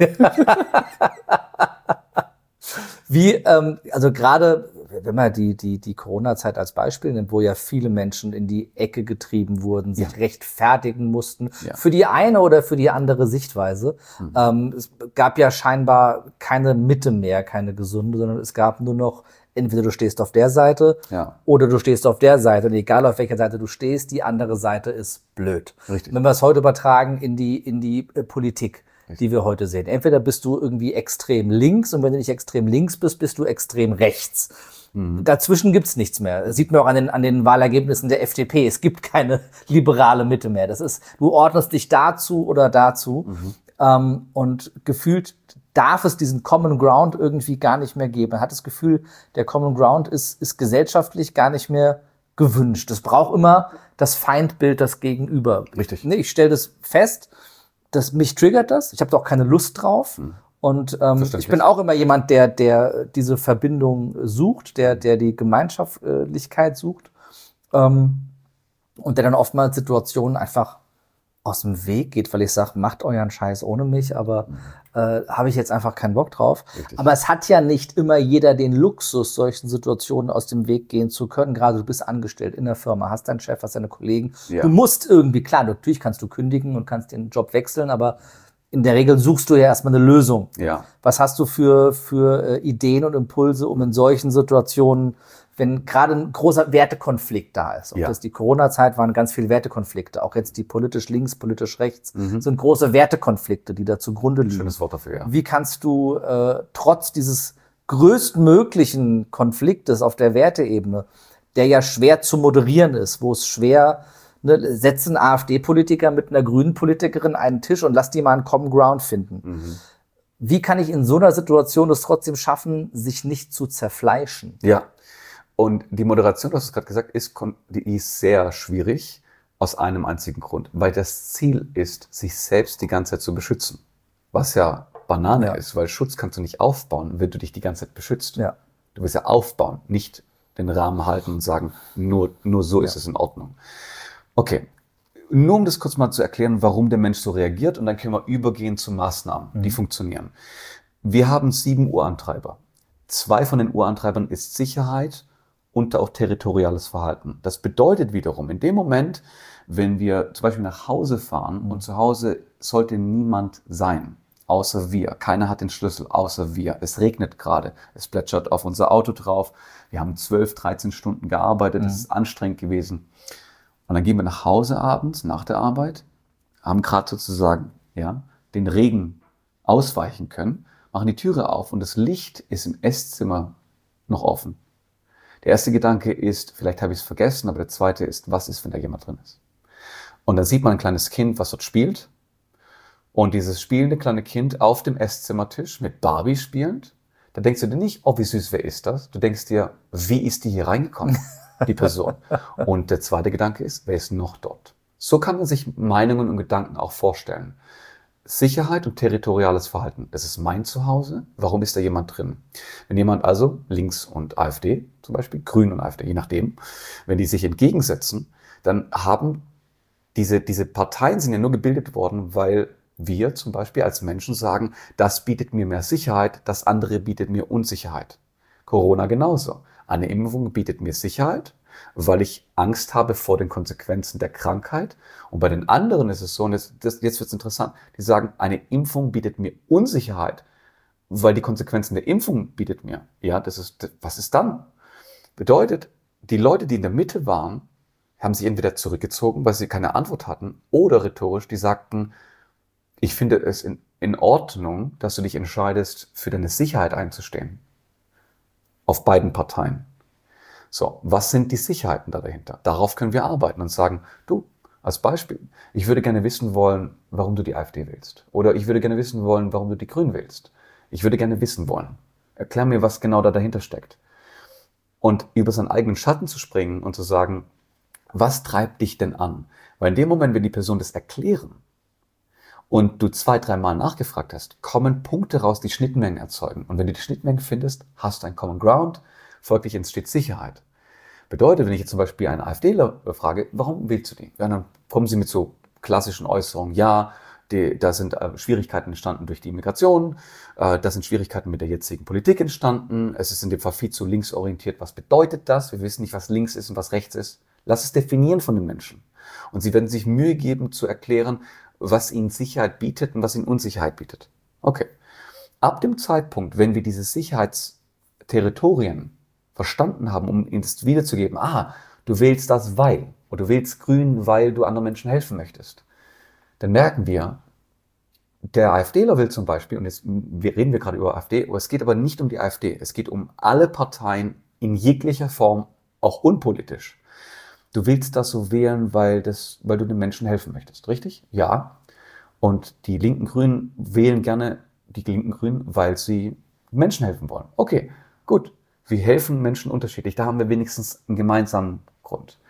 Wie, ähm, also gerade, wenn man die, die, die Corona-Zeit als Beispiel nimmt, wo ja viele Menschen in die Ecke getrieben wurden, sich ja. rechtfertigen mussten, ja. für die eine oder für die andere Sichtweise. Mhm. Ähm, es gab ja scheinbar keine Mitte mehr, keine gesunde, sondern es gab nur noch, entweder du stehst auf der Seite ja. oder du stehst auf der Seite. Und egal auf welcher Seite du stehst, die andere Seite ist blöd. Richtig. Wenn wir es heute übertragen in die, in die äh, Politik, die wir heute sehen. Entweder bist du irgendwie extrem links und wenn du nicht extrem links bist, bist du extrem rechts. Mhm. Dazwischen gibt's nichts mehr. Das sieht man auch an den, an den Wahlergebnissen der F D P. Es gibt keine liberale Mitte mehr. Das ist, du ordnest dich dazu oder dazu. Mhm. Ähm, und gefühlt darf es diesen Common Ground irgendwie gar nicht mehr geben. Man hat das Gefühl, der Common Ground ist, ist gesellschaftlich gar nicht mehr gewünscht. Es braucht immer das Feindbild, das Gegenüber. Richtig. Ich stelle das fest, dass mich triggert das. Ich habe da auch keine Lust drauf. Hm. Und ähm, ich bin auch immer jemand, der der diese Verbindung sucht, der der die Gemeinschaftlichkeit sucht ähm, und der dann oftmals Situationen einfach aus dem Weg geht, weil ich sage, macht euren Scheiß ohne mich, aber mhm. äh, habe ich jetzt einfach keinen Bock drauf. Richtig. Aber es hat ja nicht immer jeder den Luxus, solchen Situationen aus dem Weg gehen zu können. Gerade du bist angestellt in der Firma, hast deinen Chef, hast deine Kollegen. Ja. Du musst irgendwie, klar, natürlich kannst du kündigen und kannst den Job wechseln, aber in der Regel suchst du ja erstmal eine Lösung. Ja. Was hast du für, für äh, Ideen und Impulse, um in solchen Situationen, wenn gerade ein großer Wertekonflikt da ist. Ob ja. das die Corona-Zeit waren ganz viele Wertekonflikte. Auch jetzt die politisch links, politisch rechts mhm. sind große Wertekonflikte, die da zugrunde liegen. Schönes Wort dafür, ja. Wie kannst du äh, trotz dieses größtmöglichen Konfliktes auf der Werteebene, der ja schwer zu moderieren ist, wo es schwer, ne, setzen AfD-Politiker mit einer grünen Politikerin einen Tisch und lass die mal einen Common Ground finden. Mhm. Wie kann ich in so einer Situation es trotzdem schaffen, sich nicht zu zerfleischen? Ja. Und die Moderation, du hast es gerade gesagt, ist, die ist sehr schwierig aus einem einzigen Grund. Weil das Ziel ist, sich selbst die ganze Zeit zu beschützen. Was ja Banane ja. ist, weil Schutz kannst du nicht aufbauen, wenn du dich die ganze Zeit beschützt. Ja. Du willst ja aufbauen, nicht den Rahmen halten und sagen, nur, nur so ja. ist es in Ordnung. Okay, nur um das kurz mal zu erklären, warum der Mensch so reagiert und dann können wir übergehen zu Maßnahmen, mhm. die funktionieren. Wir haben sieben Urantreiber. Zwei von den Urantreibern ist Sicherheit und auch territoriales Verhalten. Das bedeutet wiederum, in dem Moment, wenn wir zum Beispiel nach Hause fahren mhm. und zu Hause sollte niemand sein, außer wir. Keiner hat den Schlüssel, außer wir. Es regnet gerade, es plätschert auf unser Auto drauf. Wir haben zwölf, dreizehn Stunden gearbeitet, es mhm. ist anstrengend gewesen. Und dann gehen wir nach Hause abends, nach der Arbeit, haben gerade sozusagen ja, den Regen ausweichen können, machen die Türe auf und das Licht ist im Esszimmer noch offen. Der erste Gedanke ist, vielleicht habe ich es vergessen, aber der zweite ist, was ist, wenn da jemand drin ist? Und dann sieht man ein kleines Kind, was dort spielt. Und dieses spielende kleine Kind auf dem Esszimmertisch mit Barbie spielend, da denkst du dir nicht, oh, wie süß, wer ist das? Du denkst dir, wie ist die hier reingekommen, die Person? Und der zweite Gedanke ist, wer ist noch dort? So kann man sich Meinungen und Gedanken auch vorstellen. Sicherheit und territoriales Verhalten. Das ist mein Zuhause. Warum ist da jemand drin? Wenn jemand also links und AfD, zum Beispiel Grün und AfD, je nachdem, wenn die sich entgegensetzen, dann haben diese, diese Parteien sind ja nur gebildet worden, weil wir zum Beispiel als Menschen sagen, das bietet mir mehr Sicherheit, das andere bietet mir Unsicherheit. Corona genauso. Eine Impfung bietet mir Sicherheit, weil ich Angst habe vor den Konsequenzen der Krankheit. Und bei den anderen ist es so, und das, das, jetzt wird es interessant, die sagen, eine Impfung bietet mir Unsicherheit, weil die Konsequenzen der Impfung bietet mir. Ja, das ist, was ist dann? Bedeutet, die Leute, die in der Mitte waren, haben sich entweder zurückgezogen, weil sie keine Antwort hatten, oder rhetorisch, die sagten, ich finde es in, in Ordnung, dass du dich entscheidest, für deine Sicherheit einzustehen. Auf beiden Parteien. So, was sind die Sicherheiten da dahinter? Darauf können wir arbeiten und sagen, du, als Beispiel, ich würde gerne wissen wollen, warum du die AfD wählst. Oder ich würde gerne wissen wollen, warum du die Grünen wählst. Ich würde gerne wissen wollen. Erklär mir, was genau da dahinter steckt. Und über seinen eigenen Schatten zu springen und zu sagen, was treibt dich denn an? Weil in dem Moment, wenn die Person das erklären und du zwei, dreimal nachgefragt hast, kommen Punkte raus, die Schnittmengen erzeugen. Und wenn du die Schnittmengen findest, hast du ein Common Ground, folglich entsteht Sicherheit. Bedeutet, wenn ich jetzt zum Beispiel einen AfDler frage, warum wählst du die? Ja, dann kommen sie mit so klassischen Äußerungen, ja, die, da sind äh, Schwierigkeiten entstanden durch die Migration, äh, da sind Schwierigkeiten mit der jetzigen Politik entstanden, es ist in dem Fall viel zu linksorientiert. Was bedeutet das? Wir wissen nicht, was links ist und was rechts ist. Lass es definieren von den Menschen. Und sie werden sich Mühe geben zu erklären, was ihnen Sicherheit bietet und was ihnen Unsicherheit bietet. Okay. Ab dem Zeitpunkt, wenn wir diese Sicherheitsterritorien verstanden haben, um ihnen das wiederzugeben, ah, du wählst das, weil, oder du wählst Grün, weil du anderen Menschen helfen möchtest, dann merken wir, der AfDler will zum Beispiel, und jetzt reden wir gerade über AfD, aber es geht aber nicht um die AfD, es geht um alle Parteien in jeglicher Form, auch unpolitisch. Du willst das so wählen, weil, das, weil du den Menschen helfen möchtest, richtig? Ja. Und die linken Grünen wählen gerne die linken Grünen, weil sie Menschen helfen wollen. Okay, gut. Wir helfen Menschen unterschiedlich. Da haben wir wenigstens einen gemeinsamen Grund.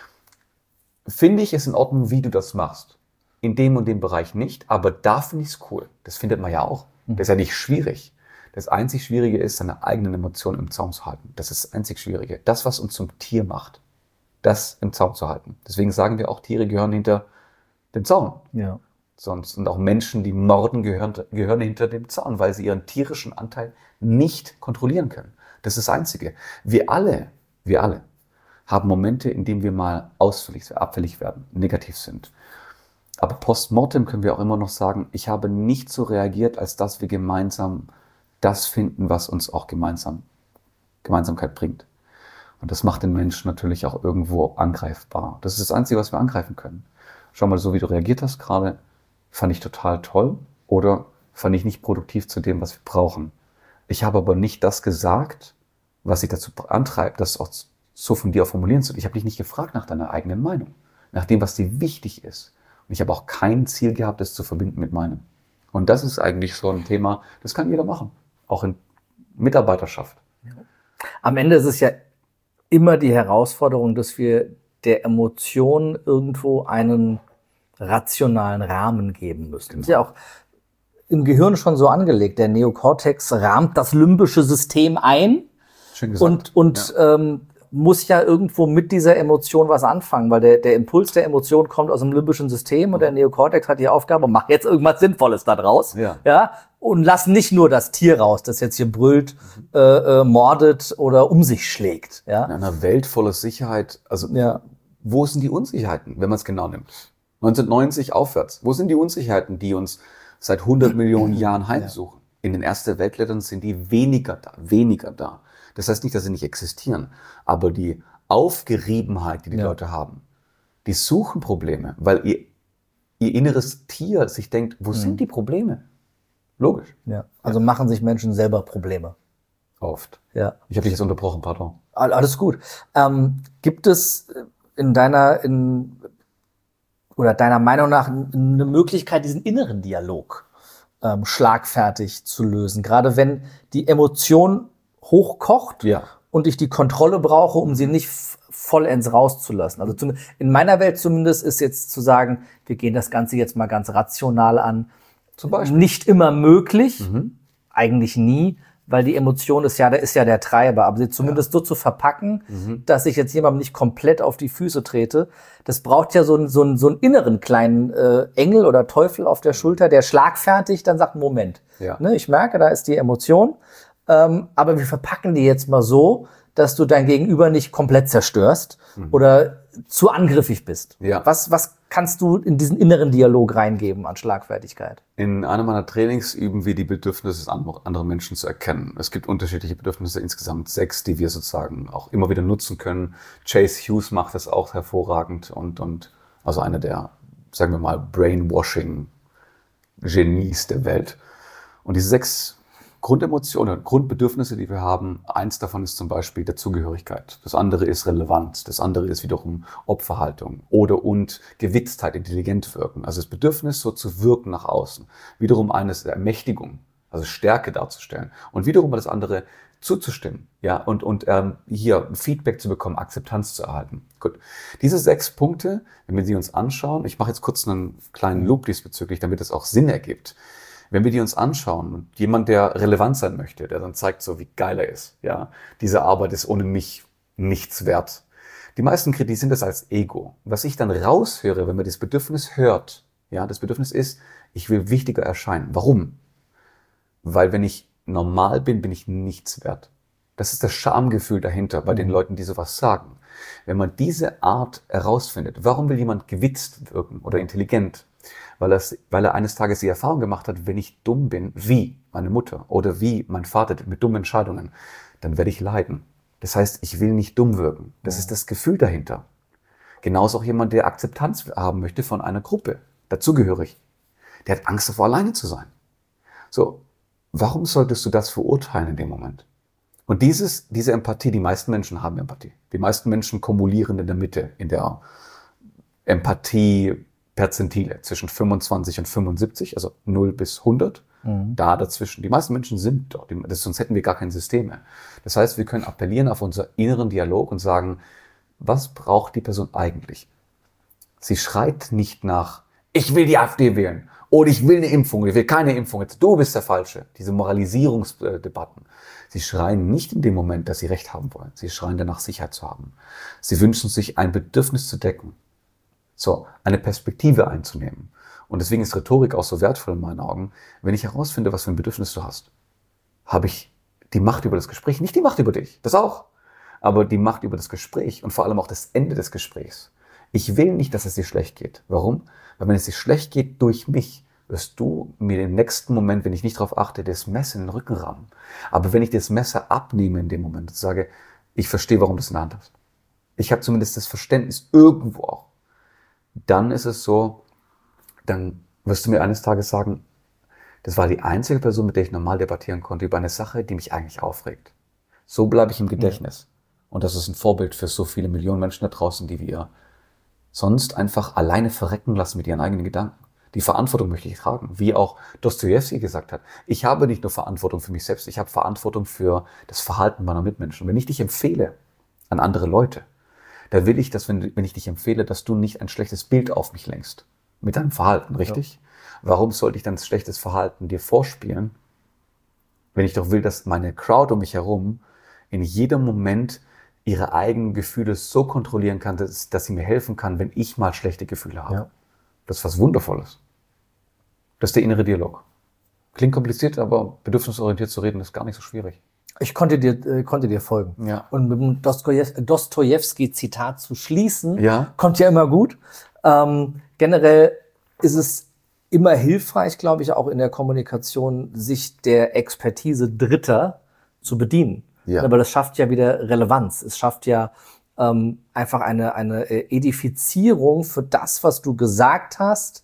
Finde ich es in Ordnung, wie du das machst. In dem und dem Bereich nicht, aber da finde ich es cool. Das findet man ja auch. Das ist ja nicht schwierig. Das einzig Schwierige ist, seine eigenen Emotionen im Zaum zu halten. Das ist das einzig Schwierige. Das, was uns zum Tier macht, das im Zaum zu halten. Deswegen sagen wir auch, Tiere gehören hinter dem Zaun. Ja. Sonst sind auch Menschen, die morden, gehören, gehören hinter dem Zaun, weil sie ihren tierischen Anteil nicht kontrollieren können. Das ist das Einzige. Wir alle, wir alle haben Momente, in denen wir mal ausfällig, abfällig werden, negativ sind. Aber postmortem können wir auch immer noch sagen, ich habe nicht so reagiert, als dass wir gemeinsam das finden, was uns auch gemeinsam Gemeinsamkeit bringt. Und das macht den Menschen natürlich auch irgendwo angreifbar. Das ist das Einzige, was wir angreifen können. Schau mal, so wie du reagiert hast gerade, fand ich total toll oder fand ich nicht produktiv zu dem, was wir brauchen. Ich habe aber nicht das gesagt, was dich dazu antreibt, das auch so von dir auch formulieren zu. Ich habe dich nicht gefragt nach deiner eigenen Meinung, nach dem, was dir wichtig ist. Und ich habe auch kein Ziel gehabt, das zu verbinden mit meinem. Und das ist eigentlich so ein Thema, das kann jeder machen, auch in Mitarbeiterschaft. Am Ende ist es ja immer die Herausforderung, dass wir der Emotion irgendwo einen rationalen Rahmen geben müssen. Genau. Das ist ja auch im Gehirn schon so angelegt. Der Neokortex rahmt das limbische System ein. Schön gesagt. Und, und ja. ähm, muss ja irgendwo mit dieser Emotion was anfangen, weil der, der Impuls der Emotion kommt aus dem limbischen System und der Neokortex hat die Aufgabe, mach jetzt irgendwas Sinnvolles da draus. Ja. Ja, und lass nicht nur das Tier raus, das jetzt hier brüllt, mhm. äh, äh, mordet oder um sich schlägt. Ja? In einer Welt voller Sicherheit, also ja. Wo sind die Unsicherheiten, wenn man es genau nimmt? neunzehnhundertneunzig aufwärts. Wo sind die Unsicherheiten, die uns seit hundert Millionen Jahren heimsuchen? Ja. In den ersten Weltländern sind die weniger da, weniger da. Das heißt nicht, dass sie nicht existieren, aber die Aufgeriebenheit, die die ja. Leute haben, die suchen Probleme, weil ihr, ihr inneres Tier sich denkt, wo mhm. sind die Probleme? Logisch. Ja. Also ja. machen sich Menschen selber Probleme. Oft. Ja. Ich habe dich jetzt unterbrochen, pardon. Alles gut. Ähm, gibt es in deiner, in, oder deiner Meinung nach eine Möglichkeit, diesen inneren Dialog ähm, schlagfertig zu lösen? Gerade wenn die Emotion hochkocht ja. und ich die Kontrolle brauche, um sie nicht f- vollends rauszulassen. Also zum, in meiner Welt zumindest ist jetzt zu sagen, wir gehen das Ganze jetzt mal ganz rational an. Zum Beispiel. Nicht immer möglich, mhm. eigentlich nie, weil die Emotion ist ja, da ist ja der Treiber, aber sie zumindest ja. so zu verpacken, mhm. dass ich jetzt jemandem nicht komplett auf die Füße trete, das braucht ja so einen, so einen, so einen inneren kleinen äh, Engel oder Teufel auf der Schulter, der schlagfertig dann sagt, Moment, ja. ne, ich merke, da ist die Emotion, ähm, aber wir verpacken die jetzt mal so, dass du dein Gegenüber nicht komplett zerstörst mhm. oder zu angriffig bist. Ja. Was, was kannst du in diesen inneren Dialog reingeben an Schlagfertigkeit? In einem meiner Trainings üben wir die Bedürfnisse des anderen Menschen zu erkennen. Es gibt unterschiedliche Bedürfnisse, insgesamt sechs, die wir sozusagen auch immer wieder nutzen können. Chase Hughes macht das auch hervorragend und, und also einer der, sagen wir mal, Brainwashing Genies der Welt. Und diese sechs Grundemotionen, Grundbedürfnisse, die wir haben, eins davon ist zum Beispiel Dazugehörigkeit. Das andere ist Relevanz. Das andere ist wiederum Opferhaltung oder und Gewitztheit, intelligent wirken. Also das Bedürfnis, so zu wirken nach außen. Wiederum eines der Ermächtigung, also Stärke darzustellen. Und wiederum das andere zuzustimmen, ja, und, und ähm, hier Feedback zu bekommen, Akzeptanz zu erhalten. Gut. Diese sechs Punkte, wenn wir sie uns anschauen, ich mache jetzt kurz einen kleinen Loop diesbezüglich, damit es auch Sinn ergibt. Wenn wir die uns anschauen und jemand, der relevant sein möchte, der dann zeigt so, wie geil er ist, ja, diese Arbeit ist ohne mich nichts wert. Die meisten kritisieren das als Ego. Was ich dann raushöre, wenn man das Bedürfnis hört, ja, das Bedürfnis ist, ich will wichtiger erscheinen. Warum? Weil wenn ich normal bin, bin ich nichts wert. Das ist das Schamgefühl dahinter bei den Leuten, die sowas sagen. Wenn man diese Art herausfindet, warum will jemand gewitzt wirken oder intelligent? Weil, das, weil er eines Tages die Erfahrung gemacht hat, wenn ich dumm bin, wie meine Mutter oder wie mein Vater mit dummen Entscheidungen, dann werde ich leiden. Das heißt, ich will nicht dumm wirken. Das ja. ist das Gefühl dahinter. Genauso auch jemand, der Akzeptanz haben möchte von einer Gruppe, dazugehörig. Der hat Angst davor, alleine zu sein. So, warum solltest du das verurteilen in dem Moment? Und dieses, diese Empathie, die meisten Menschen haben Empathie. Die meisten Menschen kumulieren in der Mitte, in der Empathie-Perzentile zwischen fünfundzwanzig und fünfundsiebzig, also null bis hundert. Mhm. Da dazwischen. Die meisten Menschen sind dort, sonst hätten wir gar kein System mehr. Das heißt, wir können appellieren auf unseren inneren Dialog und sagen, was braucht die Person eigentlich? Sie schreit nicht nach, ich will die AfD wählen. Oder ich will eine Impfung, ich will keine Impfung, jetzt du bist der Falsche. Diese Moralisierungsdebatten. Sie schreien nicht in dem Moment, dass sie Recht haben wollen. Sie schreien danach, Sicherheit zu haben. Sie wünschen sich, ein Bedürfnis zu decken. So, eine Perspektive einzunehmen. Und deswegen ist Rhetorik auch so wertvoll in meinen Augen. Wenn ich herausfinde, was für ein Bedürfnis du hast, habe ich die Macht über das Gespräch. Nicht die Macht über dich, das auch. Aber die Macht über das Gespräch und vor allem auch das Ende des Gesprächs. Ich will nicht, dass es dir schlecht geht. Warum? Weil wenn es dir schlecht geht durch mich, wirst du mir im nächsten Moment, wenn ich nicht darauf achte, das Messer in den Rücken rammen. Aber wenn ich das Messer abnehme in dem Moment und sage, ich verstehe, warum du es in der Hand hast. Ich habe zumindest das Verständnis irgendwo auch. Dann ist es so, dann wirst du mir eines Tages sagen, das war die einzige Person, mit der ich normal debattieren konnte über eine Sache, die mich eigentlich aufregt. So bleibe ich im Gedächtnis. Und das ist ein Vorbild für so viele Millionen Menschen da draußen, die wir sonst einfach alleine verrecken lassen mit ihren eigenen Gedanken. Die Verantwortung möchte ich tragen, wie auch Dostojewski gesagt hat. Ich habe nicht nur Verantwortung für mich selbst, ich habe Verantwortung für das Verhalten meiner Mitmenschen. Und wenn ich dich empfehle an andere Leute, dann will ich, dass, wenn, wenn ich dich empfehle, dass du nicht ein schlechtes Bild auf mich lenkst. Mit deinem Verhalten, richtig? Ja. Warum sollte ich dann das schlechtes Verhalten dir vorspielen, wenn ich doch will, dass meine Crowd um mich herum in jedem Moment ihre eigenen Gefühle so kontrollieren kann, dass, dass sie mir helfen kann, wenn ich mal schlechte Gefühle habe. Ja. Das ist was Wundervolles. Das ist der innere Dialog. Klingt kompliziert, aber bedürfnisorientiert zu reden ist gar nicht so schwierig. Ich konnte dir, äh, konnte dir folgen. Ja. Und mit dem Dostojewski-Zitat zu schließen, ja. kommt ja immer gut. Ähm, generell ist es immer hilfreich, glaube ich, auch in der Kommunikation, sich der Expertise Dritter zu bedienen. Ja. Aber das schafft ja wieder Relevanz. Es schafft ja ähm, einfach eine, eine Edifizierung für das, was du gesagt hast,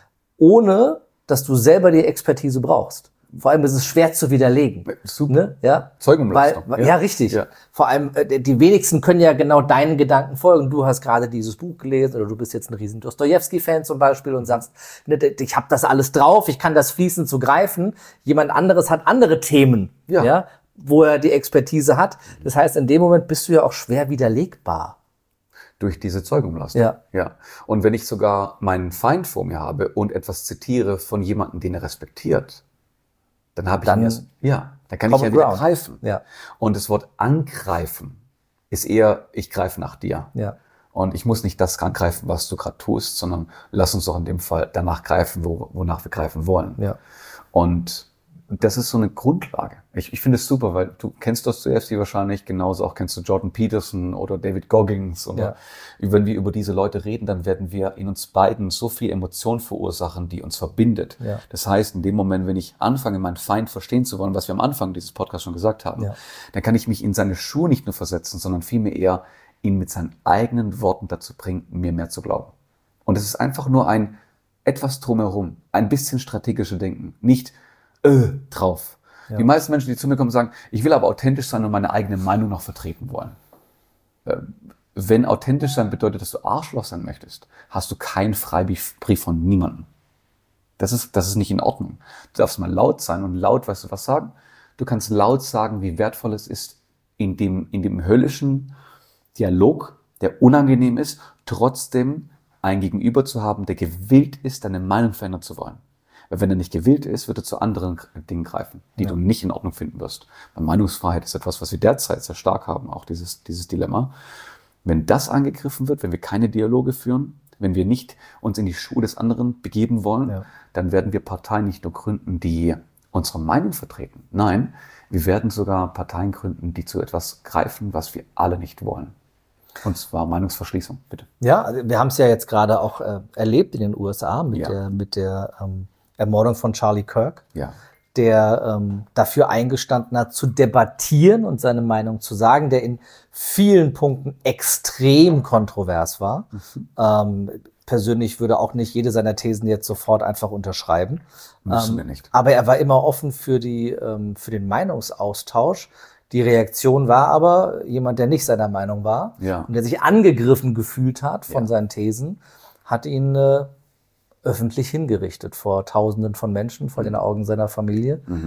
ohne dass du selber die Expertise brauchst. Vor allem ist es schwer zu widerlegen. Super. Ne? Ja? Zeugenumlassung. Weil, ja. ja, richtig. Ja. Vor allem, äh, die wenigsten können ja genau deinen Gedanken folgen. Du hast gerade dieses Buch gelesen oder du bist jetzt ein riesen Dostojewski-Fan zum Beispiel und sagst, ne, ich habe das alles drauf, ich kann das fließend so greifen. Jemand anderes hat andere Themen, ja. Ja, wo er die Expertise hat. Das heißt, in dem Moment bist du ja auch schwer widerlegbar. Durch diese Zeugumlassung. Ja. Ja. Und wenn ich sogar meinen Feind vor mir habe und etwas zitiere von jemandem, den er respektiert, dann habe ich dann, ihn erst, ja, dann kann ich ja wieder greifen. Ja. Und das Wort angreifen ist eher, ich greife nach dir. Ja. Und ich muss nicht das angreifen, was du gerade tust, sondern lass uns doch in dem Fall danach greifen, wo, wonach wir greifen wollen. Ja. Und das ist so eine Grundlage. Ich, ich finde es super, weil du kennst Dostojewski wahrscheinlich, genauso auch kennst du Jordan Peterson oder David Goggins. Oder ja. Wenn wir über diese Leute reden, dann werden wir in uns beiden so viel Emotion verursachen, die uns verbindet. Ja. Das heißt, in dem Moment, wenn ich anfange, meinen Feind verstehen zu wollen, was wir am Anfang dieses Podcasts schon gesagt haben, ja. dann kann ich mich in seine Schuhe nicht nur versetzen, sondern vielmehr eher ihn mit seinen eigenen Worten dazu bringen, mir mehr zu glauben. Und es ist einfach nur ein etwas drumherum, ein bisschen strategische Denken, nicht äh, drauf. Ja. Die meisten Menschen, die zu mir kommen, sagen, ich will aber authentisch sein und meine eigene Meinung noch vertreten wollen. Wenn authentisch sein bedeutet, dass du Arschloch sein möchtest, hast du keinen Freibrief von niemandem. Das ist, das ist nicht in Ordnung. Du darfst mal laut sein und laut, weißt du was sagen? Du kannst laut sagen, wie wertvoll es ist, in dem, in dem höllischen Dialog, der unangenehm ist, trotzdem ein Gegenüber zu haben, der gewillt ist, deine Meinung verändern zu wollen. Weil wenn er nicht gewillt ist, wird er zu anderen Dingen greifen, die ja. du nicht in Ordnung finden wirst. Weil Meinungsfreiheit ist etwas, was wir derzeit sehr stark haben, auch dieses, dieses Dilemma. Wenn das angegriffen wird, wenn wir keine Dialoge führen, wenn wir nicht uns in die Schuhe des anderen begeben wollen, ja. dann werden wir Parteien nicht nur gründen, die unsere Meinung vertreten. Nein, wir werden sogar Parteien gründen, die zu etwas greifen, was wir alle nicht wollen. Und zwar Meinungsverschließung, bitte. Ja, also wir haben es ja jetzt gerade auch äh, erlebt in den U S A mit ja. der, mit der ähm, Ermordung von Charlie Kirk, ja. der ähm, dafür eingestanden hat, zu debattieren und seine Meinung zu sagen, der in vielen Punkten extrem kontrovers war. Mhm. Ähm, persönlich würde auch nicht jede seiner Thesen jetzt sofort einfach unterschreiben. Müssen ähm, wir nicht. Aber er war immer offen für, die, ähm, für den Meinungsaustausch. Die Reaktion war aber, jemand, der nicht seiner Meinung war ja. und der sich angegriffen gefühlt hat von ja. seinen Thesen, hat ihn äh, öffentlich hingerichtet vor Tausenden von Menschen, vor mhm. den Augen seiner Familie. Mhm.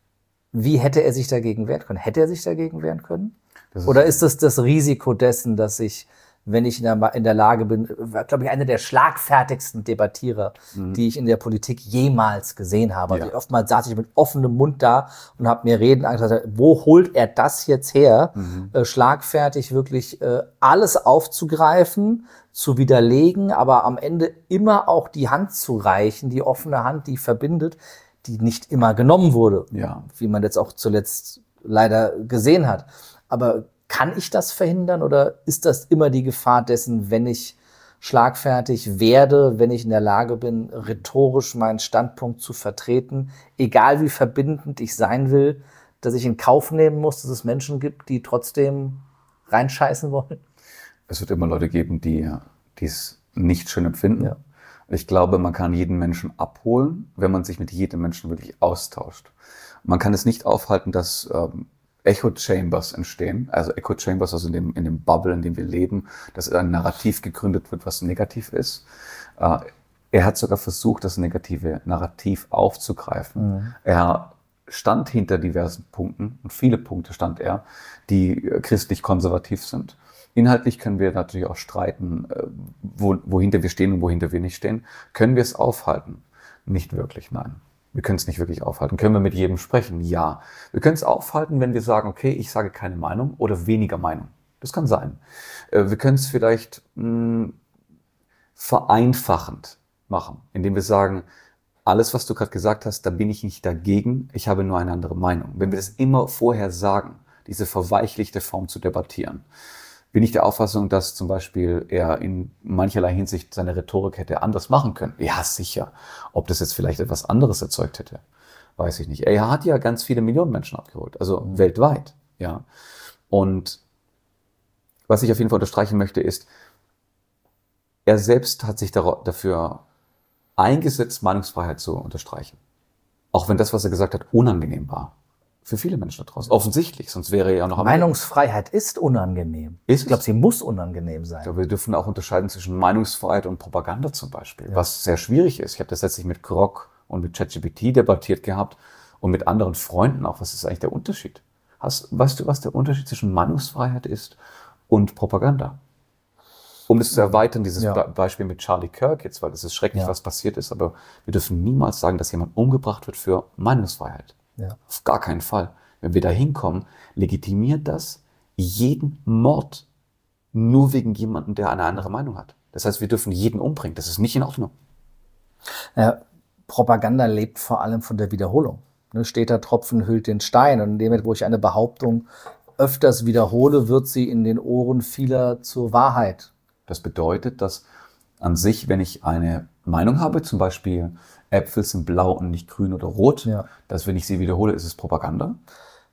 Wie hätte er sich dagegen wehren können? Hätte er sich dagegen wehren können? Ist Oder ist das das Risiko dessen, dass ich, wenn ich in der, in der Lage bin, war, glaube ich, einer der schlagfertigsten Debattierer, mhm. die ich in der Politik jemals gesehen habe. Ja. Also oftmals saß ich mit offenem Mund da und habe mir Reden angesagt, wo holt er das jetzt her, mhm. äh, schlagfertig wirklich äh, alles aufzugreifen, zu widerlegen, aber am Ende immer auch die Hand zu reichen, die offene Hand, die verbindet, die nicht immer genommen wurde, ja. wie man jetzt auch zuletzt leider gesehen hat. Aber kann ich das verhindern oder ist das immer die Gefahr dessen, wenn ich schlagfertig werde, wenn ich in der Lage bin, rhetorisch meinen Standpunkt zu vertreten, egal wie verbindend ich sein will, dass ich in Kauf nehmen muss, dass es Menschen gibt, die trotzdem reinscheißen wollen? Es wird immer Leute geben, die es nicht schön empfinden. Ja. Ich glaube, man kann jeden Menschen abholen, wenn man sich mit jedem Menschen wirklich austauscht. Man kann es nicht aufhalten, dass ähm, Echo Chambers entstehen, also Echo Chambers, also in dem, in dem Bubble, in dem wir leben, dass ein Narrativ gegründet wird, was negativ ist. Äh, er hat sogar versucht, das negative Narrativ aufzugreifen. Mhm. Er stand hinter diversen Punkten, und viele Punkte stand er, die christlich-konservativ sind. Inhaltlich können wir natürlich auch streiten, wo, wohinter wir stehen und wohinter wir nicht stehen. Können wir es aufhalten? Nicht wirklich, nein. Wir können es nicht wirklich aufhalten. Können wir mit jedem sprechen? Ja. Wir können es aufhalten, wenn wir sagen, okay, ich sage keine Meinung oder weniger Meinung. Das kann sein. Wir können es vielleicht mh, vereinfachend machen, indem wir sagen, alles, was du gerade gesagt hast, da bin ich nicht dagegen, ich habe nur eine andere Meinung. Wenn wir das immer vorher sagen, diese verweichlichte Form zu debattieren, bin ich der Auffassung, dass zum Beispiel er in mancherlei Hinsicht seine Rhetorik hätte anders machen können. Ja, sicher. Ob das jetzt vielleicht etwas anderes erzeugt hätte, weiß ich nicht. Er hat ja ganz viele Millionen Menschen abgeholt, also mhm. weltweit. Ja. Und was ich auf jeden Fall unterstreichen möchte, ist, er selbst hat sich dafür eingesetzt, Meinungsfreiheit zu unterstreichen. Auch wenn das, was er gesagt hat, unangenehm war. Für viele Menschen da draußen. Offensichtlich, sonst wäre er ja noch am Meinungsfreiheit ist unangenehm. Ist ich glaube, sie muss unangenehm sein. Ich glaube, wir dürfen auch unterscheiden zwischen Meinungsfreiheit und Propaganda zum Beispiel, ja. was sehr schwierig ist. Ich habe das letztlich mit Grok und mit ChatGPT debattiert gehabt und mit anderen Freunden auch. Was ist eigentlich der Unterschied? Hast, weißt du, was der Unterschied zwischen Meinungsfreiheit ist und Propaganda? Um das zu erweitern, dieses ja. Beispiel mit Charlie Kirk jetzt, weil das ist schrecklich, ja. was passiert ist, aber wir dürfen niemals sagen, dass jemand umgebracht wird für Meinungsfreiheit. Ja. Auf gar keinen Fall. Wenn wir da hinkommen, legitimiert das jeden Mord nur wegen jemandem, der eine andere Meinung hat. Das heißt, wir dürfen jeden umbringen. Das ist nicht in Ordnung. Ja, Propaganda lebt vor allem von der Wiederholung. Ne, steter Tropfen hüllt den Stein. Und in dem Moment, wo ich eine Behauptung öfters wiederhole, wird sie in den Ohren vieler zur Wahrheit. Das bedeutet, dass an sich, wenn ich eine Meinung habe, zum Beispiel Äpfel sind blau und nicht grün oder rot, ja. dass wenn ich sie wiederhole, ist es Propaganda.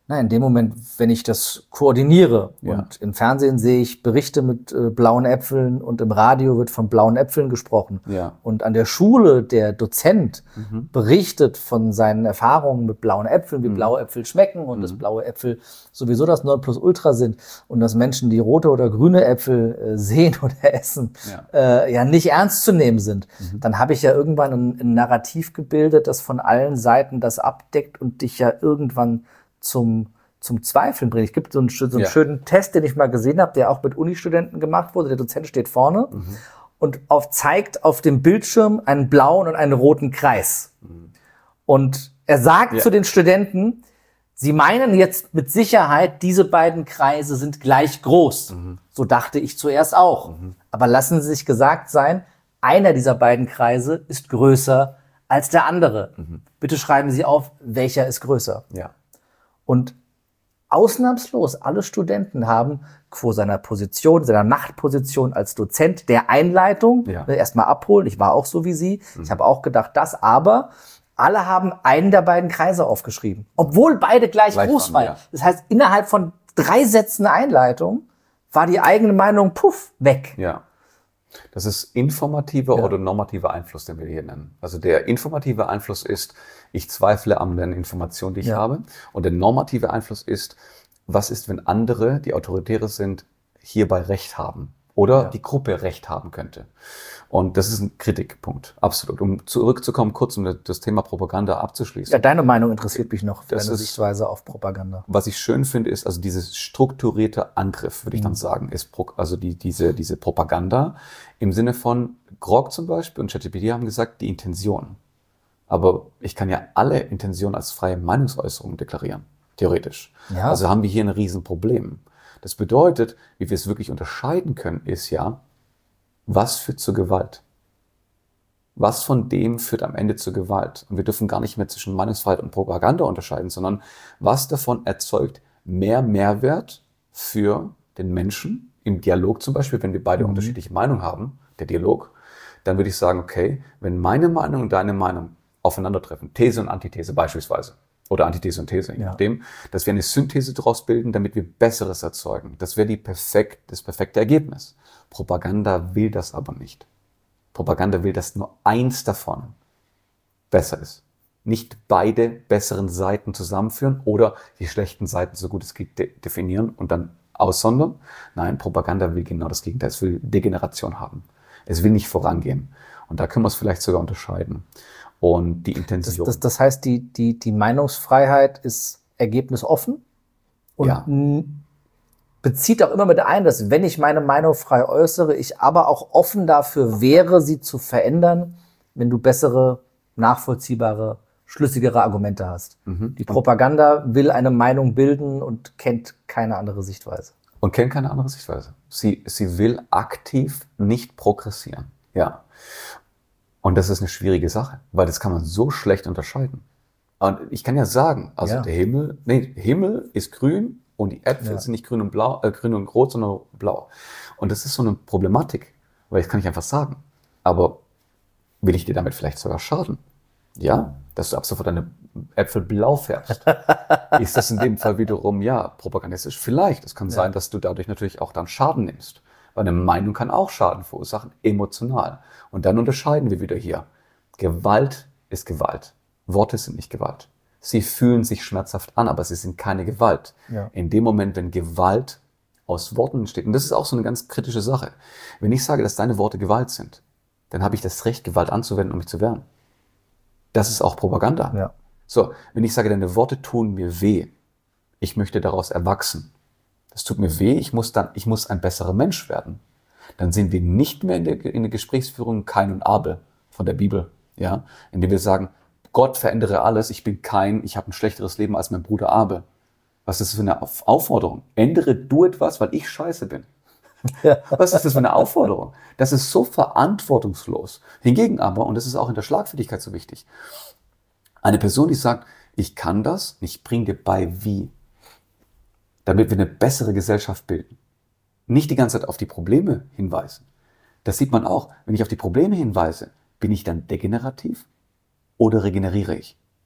Nein, in dem Moment, wenn ich das koordiniere Ja. und im Fernsehen sehe ich Berichte mit äh, blauen Äpfeln und im Radio wird von blauen Äpfeln gesprochen. Ja. Und an der Schule der Dozent Mhm. berichtet von seinen Erfahrungen mit blauen Äpfeln, wie Mhm. blaue Äpfel schmecken und Mhm. dass blaue Äpfel sowieso das Nonplusultra sind und dass Menschen, die rote oder grüne Äpfel äh, sehen oder essen, Ja. äh, ja nicht ernst zu nehmen sind. Mhm. Dann habe ich ja irgendwann ein, ein Narrativ gebildet, das von allen Seiten das abdeckt und dich ja irgendwann zum, zum Zweifeln bringt. Es gibt so einen, so einen Ja. schönen Test, den ich mal gesehen habe, der auch mit Unistudenten gemacht wurde. Der Dozent steht vorne Mhm. und auf, zeigt auf dem Bildschirm einen blauen und einen roten Kreis. Mhm. Und er sagt Ja. zu den Studenten, sie meinen jetzt mit Sicherheit, diese beiden Kreise sind gleich groß. Mhm. So dachte ich zuerst auch. Mhm. Aber lassen Sie sich gesagt sein, einer dieser beiden Kreise ist größer als der andere. Mhm. Bitte schreiben Sie auf, welcher ist größer. Ja. Und ausnahmslos alle Studenten haben vor seiner Position, seiner Machtposition als Dozent der Einleitung, Ja. ne, erstmal abholen. Ich war auch so wie Sie. Ich habe auch gedacht, das, aber alle haben einen der beiden Kreise aufgeschrieben. Obwohl beide gleich, Gleich groß waren, waren. ja. Das heißt, innerhalb von drei Sätzen Einleitung war die eigene Meinung, puff, weg. Ja. Das ist informativer Ja. oder normativer Einfluss, den wir hier nennen. Also der informative Einfluss ist, ich zweifle an den Informationen, die ich Ja. habe. Und der normative Einfluss ist, was ist, wenn andere, die Autoritäre sind, hierbei Recht haben oder Ja. die Gruppe Recht haben könnte. Und das ist ein Kritikpunkt, absolut. Um zurückzukommen, kurz um das Thema Propaganda abzuschließen. Ja, deine Meinung interessiert mich noch, Das deine ist- Sichtweise auf Propaganda. Was ich schön finde, ist also dieses strukturierte Angriff, würde ich dann sagen, ist pro, also die, diese, diese Propaganda im Sinne von Grok zum Beispiel und ChatGPT haben gesagt, die Intention. Aber ich kann ja alle Intentionen als freie Meinungsäußerung deklarieren, theoretisch. Ja. Also haben wir hier ein Riesenproblem. Das bedeutet, wie wir es wirklich unterscheiden können, ist ja, was führt zur Gewalt? Was von dem führt am Ende zur Gewalt? Und wir dürfen gar nicht mehr zwischen Meinungsfreiheit und Propaganda unterscheiden, sondern was davon erzeugt mehr Mehrwert für den Menschen im Dialog zum Beispiel, wenn wir beide Mhm. unterschiedliche Meinungen haben, der Dialog, dann würde ich sagen, okay, wenn meine Meinung und deine Meinung aufeinandertreffen, These und Antithese beispielsweise, oder Antithese und These, je Ja. nachdem, dass wir eine Synthese daraus bilden, damit wir Besseres erzeugen. Das wäre die perfekt, das perfekte Ergebnis. Propaganda will das aber nicht. Propaganda will, dass nur eins davon besser ist. Nicht beide besseren Seiten zusammenführen oder die schlechten Seiten so gut es geht de- definieren und dann aussondern. Nein, Propaganda will genau das Gegenteil. Es will Degeneration haben. Es will nicht vorangehen. Und da können wir es vielleicht sogar unterscheiden. Und die Das, Intention. das, das heißt, die, die, die Meinungsfreiheit ist ergebnisoffen und Ja. n- bezieht auch immer mit ein, dass wenn ich meine Meinung frei äußere, ich aber auch offen dafür wäre, sie zu verändern, wenn du bessere, nachvollziehbare, schlüssigere Argumente hast. Mhm. Die Propaganda will eine Meinung bilden und kennt keine andere Sichtweise. Und kennt keine andere Sichtweise. Sie, sie will aktiv nicht progressieren. Ja. Und das ist eine schwierige Sache, weil das kann man so schlecht unterscheiden. Und ich kann ja sagen, also Ja. der Himmel, nee, Himmel ist grün und die Äpfel Ja. sind nicht grün und blau, äh, grün und rot, sondern blau. Und das ist so eine Problematik, weil das kann ich einfach sagen. Aber will ich dir damit vielleicht sogar schaden? Ja, dass du ab sofort deine Äpfel blau färbst. Ist das in dem Fall wiederum, ja, propagandistisch? Vielleicht. Es kann sein, dass du dadurch natürlich auch dann Schaden nimmst. Weil eine Meinung kann auch Schaden verursachen, emotional. Und dann unterscheiden wir wieder hier. Gewalt ist Gewalt. Worte sind nicht Gewalt. Sie fühlen sich schmerzhaft an, aber sie sind keine Gewalt. Ja. In dem Moment, wenn Gewalt aus Worten entsteht, und das ist auch so eine ganz kritische Sache. Wenn ich sage, dass deine Worte Gewalt sind, dann habe ich das Recht, Gewalt anzuwenden, um mich zu wehren. Das ist auch Propaganda. Ja. So, wenn ich sage, deine Worte tun mir weh, ich möchte daraus erwachsen. Das tut mir weh, ich muss dann, ich muss ein besserer Mensch werden. Dann sind wir nicht mehr in der, in der Gesprächsführung Kain und Abel von der Bibel, ja, indem wir sagen, Gott verändere alles, ich bin Kain, ich habe ein schlechteres Leben als mein Bruder Abel. Was ist das für eine Auf- Aufforderung? Ändere du etwas, weil ich scheiße bin. Was ist das für eine Aufforderung? Das ist so verantwortungslos. Hingegen aber, und das ist auch in der Schlagfertigkeit so wichtig, eine Person, die sagt, ich kann das, ich bringe dir bei, wie, damit wir eine bessere Gesellschaft bilden. Nicht die ganze Zeit auf die Probleme hinweisen. Das sieht man auch, wenn ich auf die Probleme hinweise, bin ich dann degenerativ oder regeneriere ich?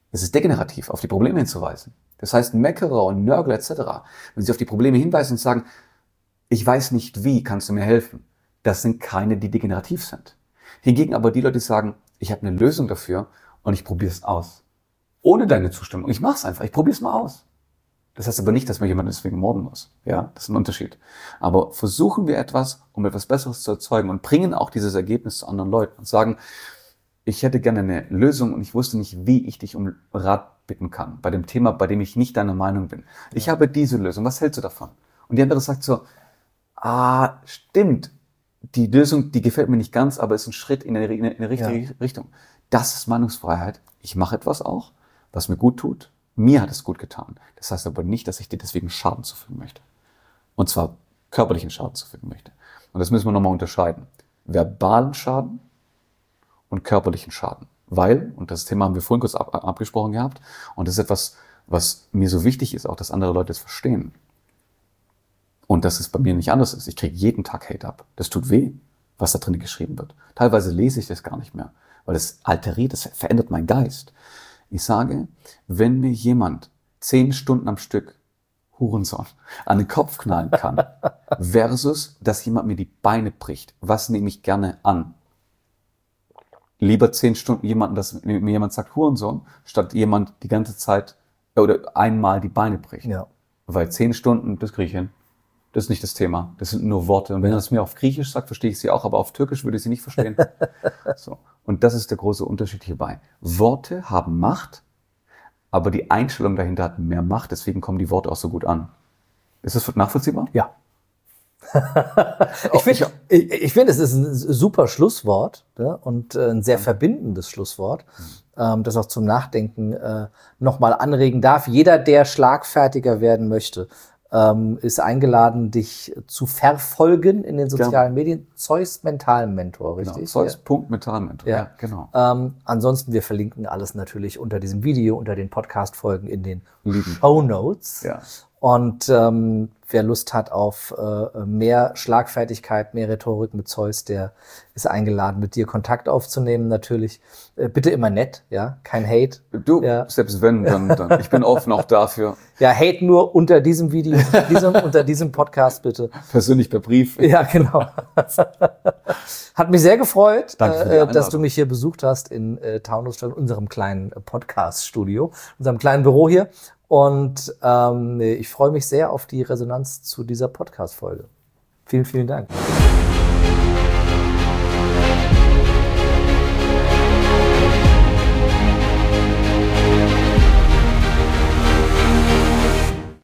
Es ist degenerativ, auf die Probleme hinzuweisen. Das heißt, Meckerer und Nörgler et cetera, wenn sie auf die Probleme hinweisen und sagen, ich weiß nicht wie, kannst du mir helfen? Das sind keine, die degenerativ sind. Hingegen aber die Leute, die sagen, ich habe eine Lösung dafür und ich probiere es aus. Ohne deine Zustimmung. Ich mache es einfach, ich probiere es mal aus. Das heißt aber nicht, dass man jemanden deswegen morden muss. Ja, das ist ein Unterschied. Aber versuchen wir etwas, um etwas Besseres zu erzeugen und bringen auch dieses Ergebnis zu anderen Leuten und sagen, ich hätte gerne eine Lösung und ich wusste nicht, wie ich dich um Rat bitten kann. Bei dem Thema, bei dem ich nicht deiner Meinung bin. Ich ja. habe diese Lösung, was hältst du davon? Und die andere sagt so, ah, stimmt, die Lösung, die gefällt mir nicht ganz, aber ist ein Schritt in eine, in eine richtige ja. Richtung. Das ist Meinungsfreiheit. Ich mache etwas auch, was mir gut tut. Mir hat es gut getan. Das heißt aber nicht, dass ich dir deswegen Schaden zufügen möchte. Und zwar körperlichen Schaden zufügen möchte. Und das müssen wir nochmal unterscheiden. Verbalen Schaden und körperlichen Schaden. Weil, und das Thema haben wir vorhin kurz ab, abgesprochen gehabt, und das ist etwas, was mir so wichtig ist, auch dass andere Leute es verstehen. Und dass es bei mir nicht anders ist. Ich kriege jeden Tag Hate ab. Das tut weh, was da drin geschrieben wird. Teilweise lese ich das gar nicht mehr, weil das alteriert, das verändert meinen Geist. Ich sage, wenn mir jemand zehn Stunden am Stück Hurensohn an den Kopf knallen kann, versus, dass jemand mir die Beine bricht, was nehme ich gerne an? Lieber zehn Stunden jemanden, dass mir jemand sagt Hurensohn, statt jemand die ganze Zeit oder einmal die Beine bricht. Ja. Weil zehn Stunden, das kriege ich hin. Das ist nicht das Thema. Das sind nur Worte. Und wenn er es mir auf Griechisch sagt, verstehe ich sie auch, aber auf Türkisch würde ich sie nicht verstehen. So. Und das ist der große Unterschied hierbei. Worte haben Macht, aber die Einstellung dahinter hat mehr Macht. Deswegen kommen die Worte auch so gut an. Ist das nachvollziehbar? Ja. ich finde, ich, ich find, es ist ein super Schlusswort, ja, und äh, ein sehr verbindendes Schlusswort, mhm. ähm, das auch zum Nachdenken äh, nochmal anregen darf. Jeder, der schlagfertiger werden möchte, ähm, ist eingeladen, dich zu verfolgen in den sozialen ja. Medien. Zeus Mentalmentor, richtig? Genau. Zeus Punkt Mentalmentor, ja, ja genau. Ähm, ansonsten, wir verlinken alles natürlich unter diesem Video, unter den Podcast-Folgen in den Shownotes. Ja. Und ähm, wer Lust hat auf äh, mehr Schlagfertigkeit, mehr Rhetorik mit Zeus, der ist eingeladen, mit dir Kontakt aufzunehmen natürlich. Äh, bitte immer nett, ja, kein Hate. Du, ja. selbst wenn, dann, dann. Ich bin offen auch dafür. Ja, Hate nur unter diesem Video, diesem, unter diesem Podcast bitte. Persönlich per Brief. Ja, genau. Hat mich sehr gefreut, äh, dass du mich hier besucht hast in äh, Taunusstadt, unserem kleinen Podcast-Studio, unserem kleinen Büro hier. Und ähm, ich freue mich sehr auf die Resonanz zu dieser Podcast-Folge. Vielen, vielen Dank.